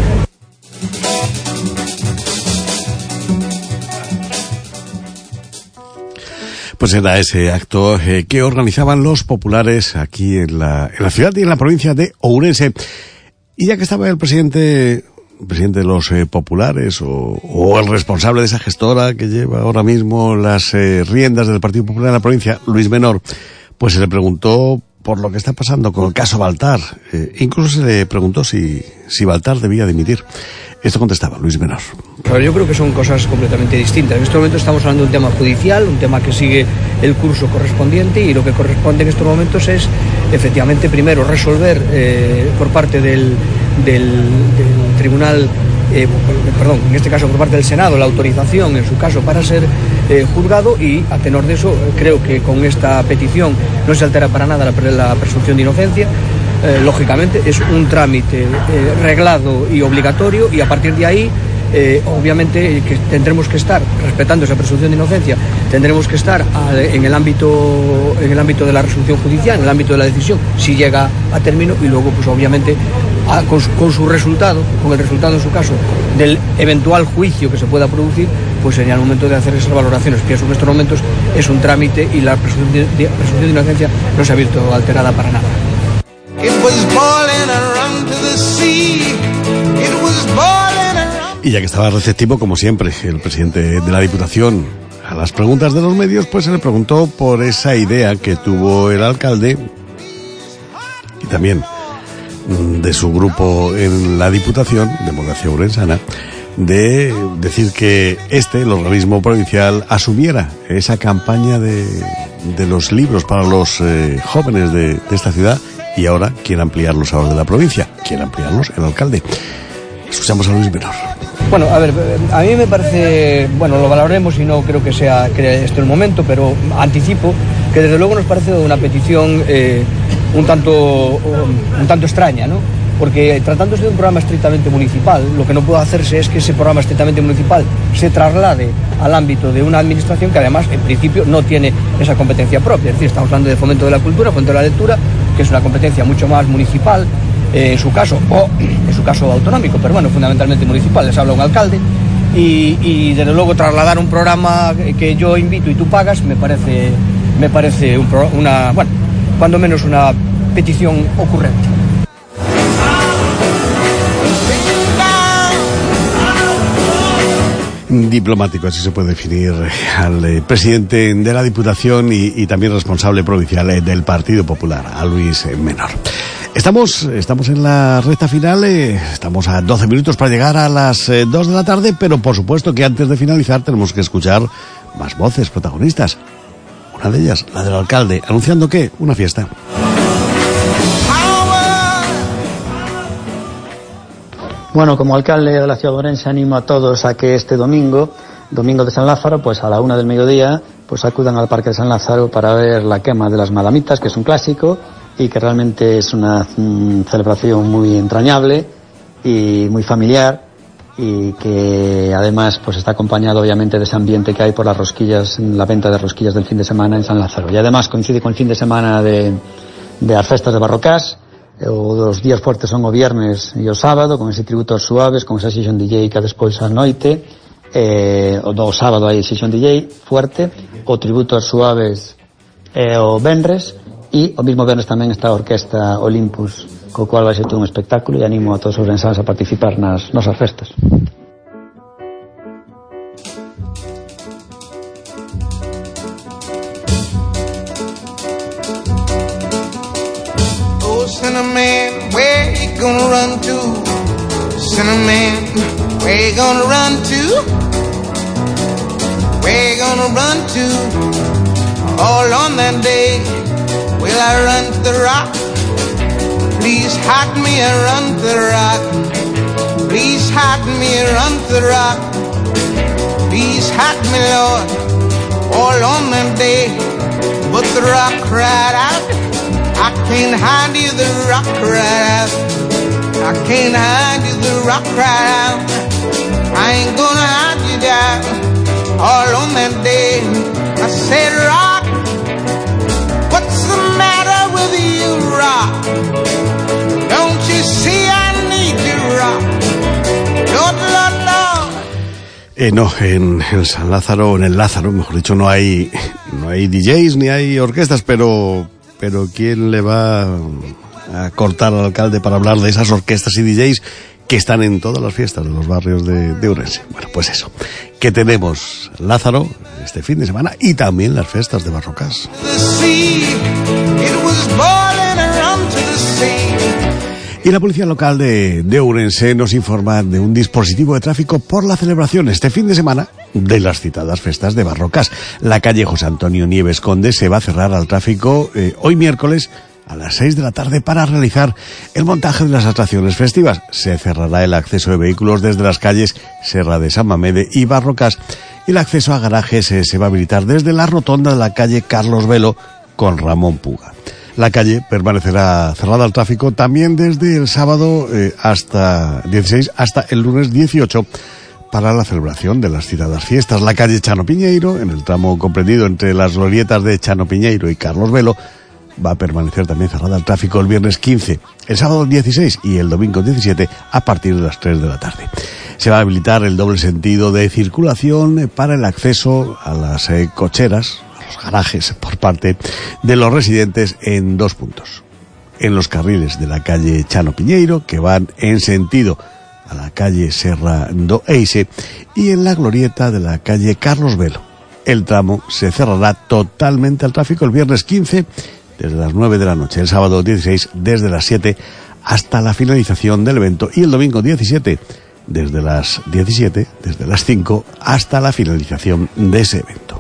Pues era ese acto eh, que organizaban los populares aquí en la, en la ciudad y en la provincia de Ourense. Y ya que estaba el presidente, el presidente de los eh, populares o, o el responsable de esa gestora que lleva ahora mismo las eh, riendas del Partido Popular en la provincia, Luis Menor, pues se le preguntó por lo que está pasando con el caso Baltar. Eh, incluso se le preguntó si, si Baltar debía dimitir. Esto contestaba Luis Menor. Pero yo creo que son cosas completamente distintas. En este momento estamos hablando de un tema judicial, un tema que sigue el curso correspondiente, y lo que corresponde en estos momentos es, efectivamente, primero resolver eh, por parte del, del, del tribunal, eh, perdón, en este caso por parte del Senado, la autorización, en su caso, para ser eh, juzgado, y a tenor de eso creo que con esta petición no se altera para nada la, la presunción de inocencia. Eh, lógicamente es un trámite eh, reglado y obligatorio, y a partir de ahí eh, obviamente que tendremos que estar respetando esa presunción de inocencia, tendremos que estar a, en el ámbito en el ámbito de la resolución judicial, en el ámbito de la decisión, si llega a término, y luego pues obviamente a, con, su, con su resultado, con el resultado en su caso del eventual juicio que se pueda producir, pues sería el momento de hacer esas valoraciones. Pienso que en estos momentos es un trámite y la presunción de, de, presunción de inocencia no se ha visto alterada para nada. Y ya que estaba receptivo, como siempre, el presidente de la Diputación a las preguntas de los medios, pues se le preguntó por esa idea que tuvo el alcalde y también de su grupo en la Diputación, Democracia Ourensana, de decir que este, el organismo provincial, asumiera esa campaña de, de los libros para los eh, jóvenes de, de esta ciudad. Y ahora quiere ampliarlos a los de la provincia, quiere ampliarlos el alcalde. Escuchamos a Luis Menor. Bueno, a ver, a mí me parece, bueno, lo valoraremos y no creo que sea que esto el momento, pero anticipo que desde luego nos parece una petición eh, un tanto un tanto extraña, ¿no? Porque tratándose de un programa estrictamente municipal, lo que no puede hacerse es que ese programa estrictamente municipal se traslade al ámbito de una administración que además, en principio, no tiene esa competencia propia. Es decir, estamos hablando de fomento de la cultura, fomento de la lectura, que es una competencia mucho más municipal, eh, en su caso, o en su caso autonómico, pero bueno, fundamentalmente municipal. Les habla un alcalde, y, y desde luego trasladar un programa que yo invito y tú pagas, me parece, me parece un pro, una, bueno, cuando menos una petición ocurrente. Diplomático, así se puede definir al eh, presidente de la Diputación y, y también responsable provincial eh, del Partido Popular, a Luis eh, Menor. Estamos, estamos en la recta final, eh, estamos a doce minutos para llegar a las eh, dos de la tarde, pero por supuesto que antes de finalizar tenemos que escuchar más voces protagonistas. Una de ellas, la del alcalde, anunciando que una fiesta. Bueno, como alcalde de la ciudad de Ourense animo a todos a que este domingo, domingo de San Lázaro, pues a la una del mediodía, pues acudan al Parque de San Lázaro para ver la quema de las Madamitas, que es un clásico y que realmente es una mm, celebración muy entrañable y muy familiar, y que además pues está acompañado obviamente de ese ambiente que hay por las rosquillas, la venta de rosquillas del fin de semana en San Lázaro. Y además coincide con el fin de semana de, de las festas de Barrocás. Os días fuertes son o viernes e o sábado, con ese tributo aos suaves, con esa sesión D J que despois a noite, eh, o do sábado hai sesión D J fuerte, o tributo aos suaves eh, o venres, e o mismo venres tamén está a Orquesta Olympus, co cual vai ser todo un espectáculo, e animo a todos os ourensanos a participar nas nosas festas. gonna run to? Cinnamon, where you gonna run to? Where you gonna run to? All on that day, will I run to the rock? Please hide me and run to the rock. Please hide me and run to the rock. Please hide me, Lord, all on that day. But the rock cried out, I can't hide you, the rock cried out. I can't hide you, the rock cried out. I ain't gonna hide you down all on that day. I said, rock, what's the matter with you, rock? Don't you see I need you, rock? Lord, Lord, Lord. Eh, no, en, en San Lázaro, en el Lázaro, mejor dicho, no hay, no hay D Js ni hay orquestas, pero, pero ¿quién le va a cortar al alcalde para hablar de esas orquestas y D Js que están en todas las fiestas de los barrios de, de Ourense? Bueno, pues eso, que tenemos Lázaro este fin de semana y también las fiestas de Barrocas. Y la policía local de, de Ourense nos informa de un dispositivo de tráfico por la celebración este fin de semana de las citadas fiestas de Barrocas. La calle José Antonio Nieves Conde se va a cerrar al tráfico eh, hoy miércoles a las seis de la tarde para realizar el montaje de las atracciones festivas. Se cerrará el acceso de vehículos desde las calles Serra de San Mamede y Barrocas, y el acceso a garajes eh, se va a habilitar desde la rotonda de la calle Carlos Velo con Ramón Puga. La calle permanecerá cerrada al tráfico también desde el sábado eh, hasta dieciséis hasta el lunes dieciocho para la celebración de las citadas fiestas. La calle Chano Piñeiro, en el tramo comprendido entre las glorietas de Chano Piñeiro y Carlos Velo, va a permanecer también cerrada al tráfico el viernes quince, el sábado dieciséis y el domingo diecisiete a partir de las tres de la tarde. Se va a habilitar el doble sentido de circulación para el acceso a las eh, cocheras, a los garajes, por parte de los residentes en dos puntos. En los carriles de la calle Chano Piñeiro, que van en sentido a la calle Serra do Eixe, y en la glorieta de la calle Carlos Velo. El tramo se cerrará totalmente al tráfico el viernes quince desde las nueve de la noche, el sábado dieciséis desde las siete hasta la finalización del evento, y el domingo diecisiete desde las diecisiete, desde las cinco hasta la finalización de ese evento.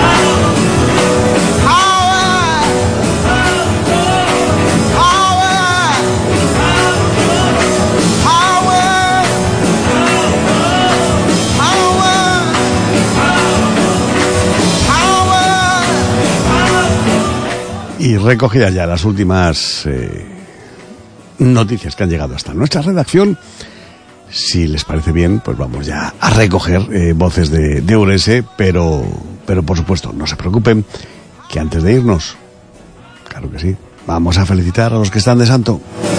Y recogidas ya las últimas eh, noticias que han llegado hasta nuestra redacción, si les parece bien, pues vamos ya a recoger eh, voces de, de Ourense, pero, pero por supuesto, no se preocupen, que antes de irnos, claro que sí, vamos a felicitar a los que están de santo.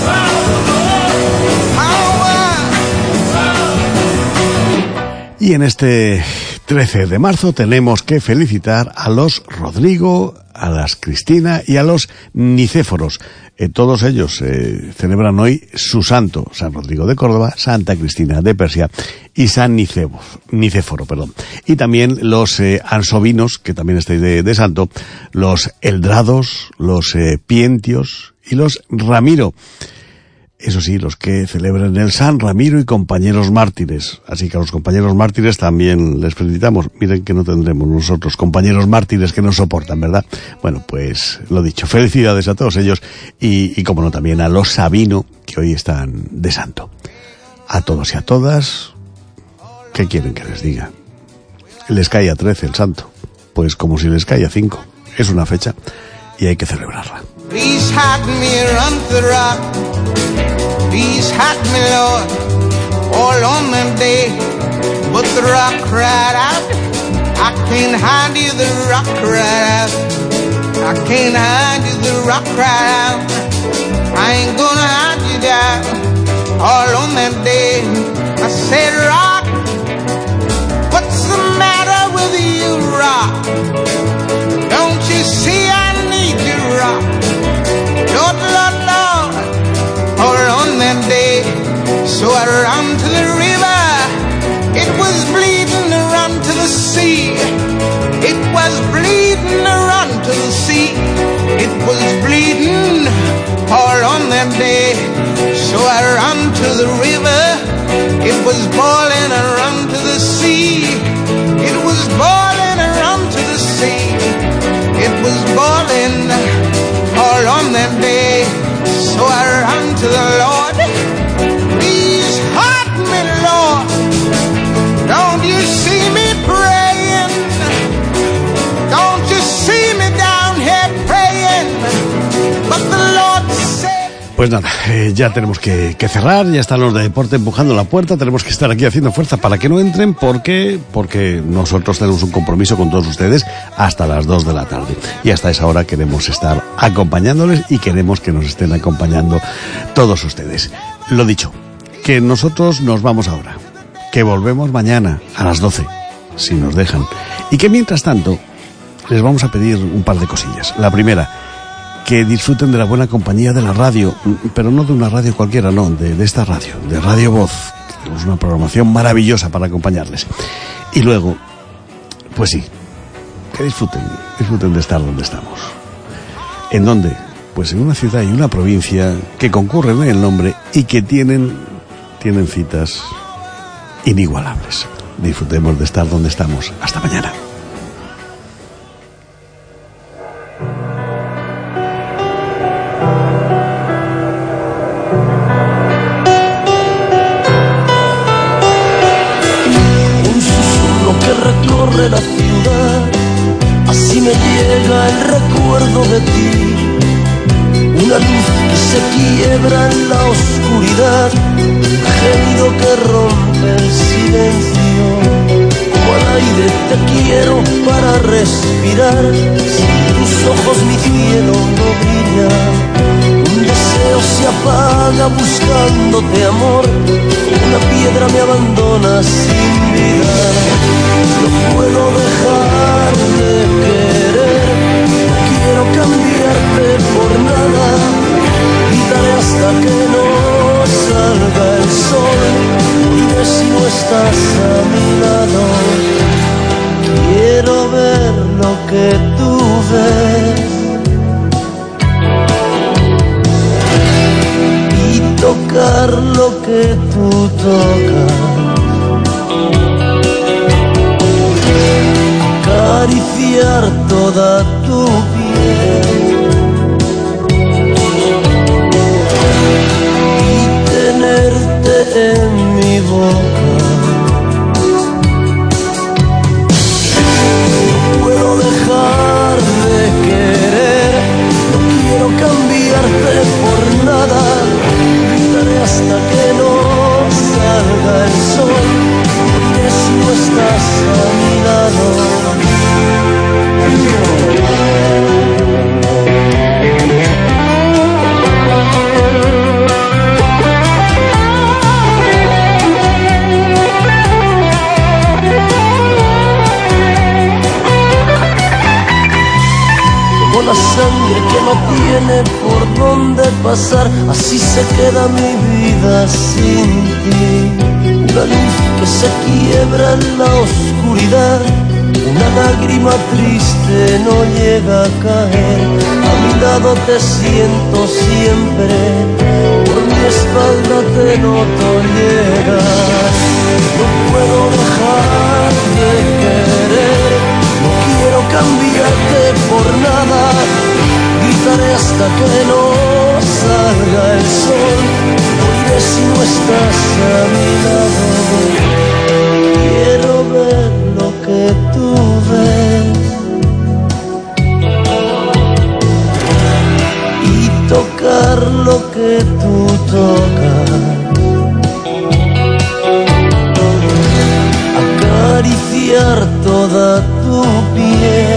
Y en este trece de marzo tenemos que felicitar a los Rodrigo, a las Cristina y a los Nicéforos. Eh, todos ellos eh, celebran hoy su santo, San Rodrigo de Córdoba, Santa Cristina de Persia y San Nicéforo, Nicéforo, perdón. Y también los eh, ansovinos, que también estáis de, de santo, los Eldrados, los eh, Pientios y los Ramiro. Eso sí, los que celebran el San Ramiro y compañeros mártires. Así que a los compañeros mártires también les felicitamos. Miren que no tendremos nosotros compañeros mártires que nos soportan, ¿verdad? Bueno, pues lo dicho, felicidades a todos ellos y, y como no, también a los Sabino, que hoy están de santo. A todos y a todas, ¿qué quieren que les diga? Les cae a trece el santo. Pues como si les cae a cinco. Es una fecha y hay que celebrarla. Please hide me around the rock. Please hide me, Lord, all on that day. But the rock cried out, I can't hide you, the rock cried out. I can't hide you, the rock cried out. I ain't gonna hide you down all on that day. I said, rock, what's the matter with you, rock? Don't you see I need you, rock? Lord, Lord, Lord, all on that day. So I ran to the river, it was bleeding to run to the sea. It was bleeding to run to the sea. It was bleeding all on that day. So So I ran to the river, it was boiling, I ran to the sea, it was boiling, I ran to the sea, it was boiling all on that day. So I ran to the Lord, please help me, Lord, don't you see me praying, don't you see me down here praying, but the Lord said. Pues nada, eh, ya tenemos que, que cerrar, ya están los de deporte empujando la puerta, tenemos que estar aquí haciendo fuerza para que no entren, porque porque nosotros tenemos un compromiso con todos ustedes hasta las dos de la tarde. Y hasta esa hora queremos estar acompañándoles y queremos que nos estén acompañando todos ustedes. Lo dicho, que nosotros nos vamos ahora, que volvemos mañana a las doce, si nos dejan, y que mientras tanto les vamos a pedir un par de cosillas. La primera, que disfruten de la buena compañía de la radio, pero no de una radio cualquiera, no, de, de esta radio, de Radio Voz. Tenemos una programación maravillosa para acompañarles. Y luego, pues sí, que disfruten, disfruten de estar donde estamos. ¿En dónde? Pues en una ciudad y una provincia que concurren en el nombre y que tienen, tienen citas inigualables. Disfrutemos de estar donde estamos. Hasta mañana. La ciudad, así me llega el recuerdo de ti, una luz que se quiebra en la oscuridad, un gemido que rompe el silencio, como al aire te quiero para respirar, sin tus ojos mi cielo no brilla, un deseo se apaga buscándote amor, una piedra me abandona sin vida. No puedo dejar de querer, no quiero cambiarte por nada, gritaré hasta que no salga el sol, dime si no estás a mi lado, quiero ver lo que tú ves y tocar lo que tú tocas. Acariciar toda tu piel y tenerte en mi boca. No puedo dejar de querer, no quiero cambiarte por nada, gritaré hasta que no salga el sol, porque si no estás a mi lado. Como la sangre que no tiene por dónde pasar, así se queda mi vida sin ti. Una luz que se quiebra en la oscuridad, una lágrima triste no llega a caer, a mi lado te siento siempre, por mi espalda te noto llegar. No puedo dejar de querer, no quiero cambiarte por nada, gritaré hasta que no salga el sol, moriré si no estás a mi lado. Quiero ver lo que tú ves y tocar lo que tú tocas, acariciar toda tu piel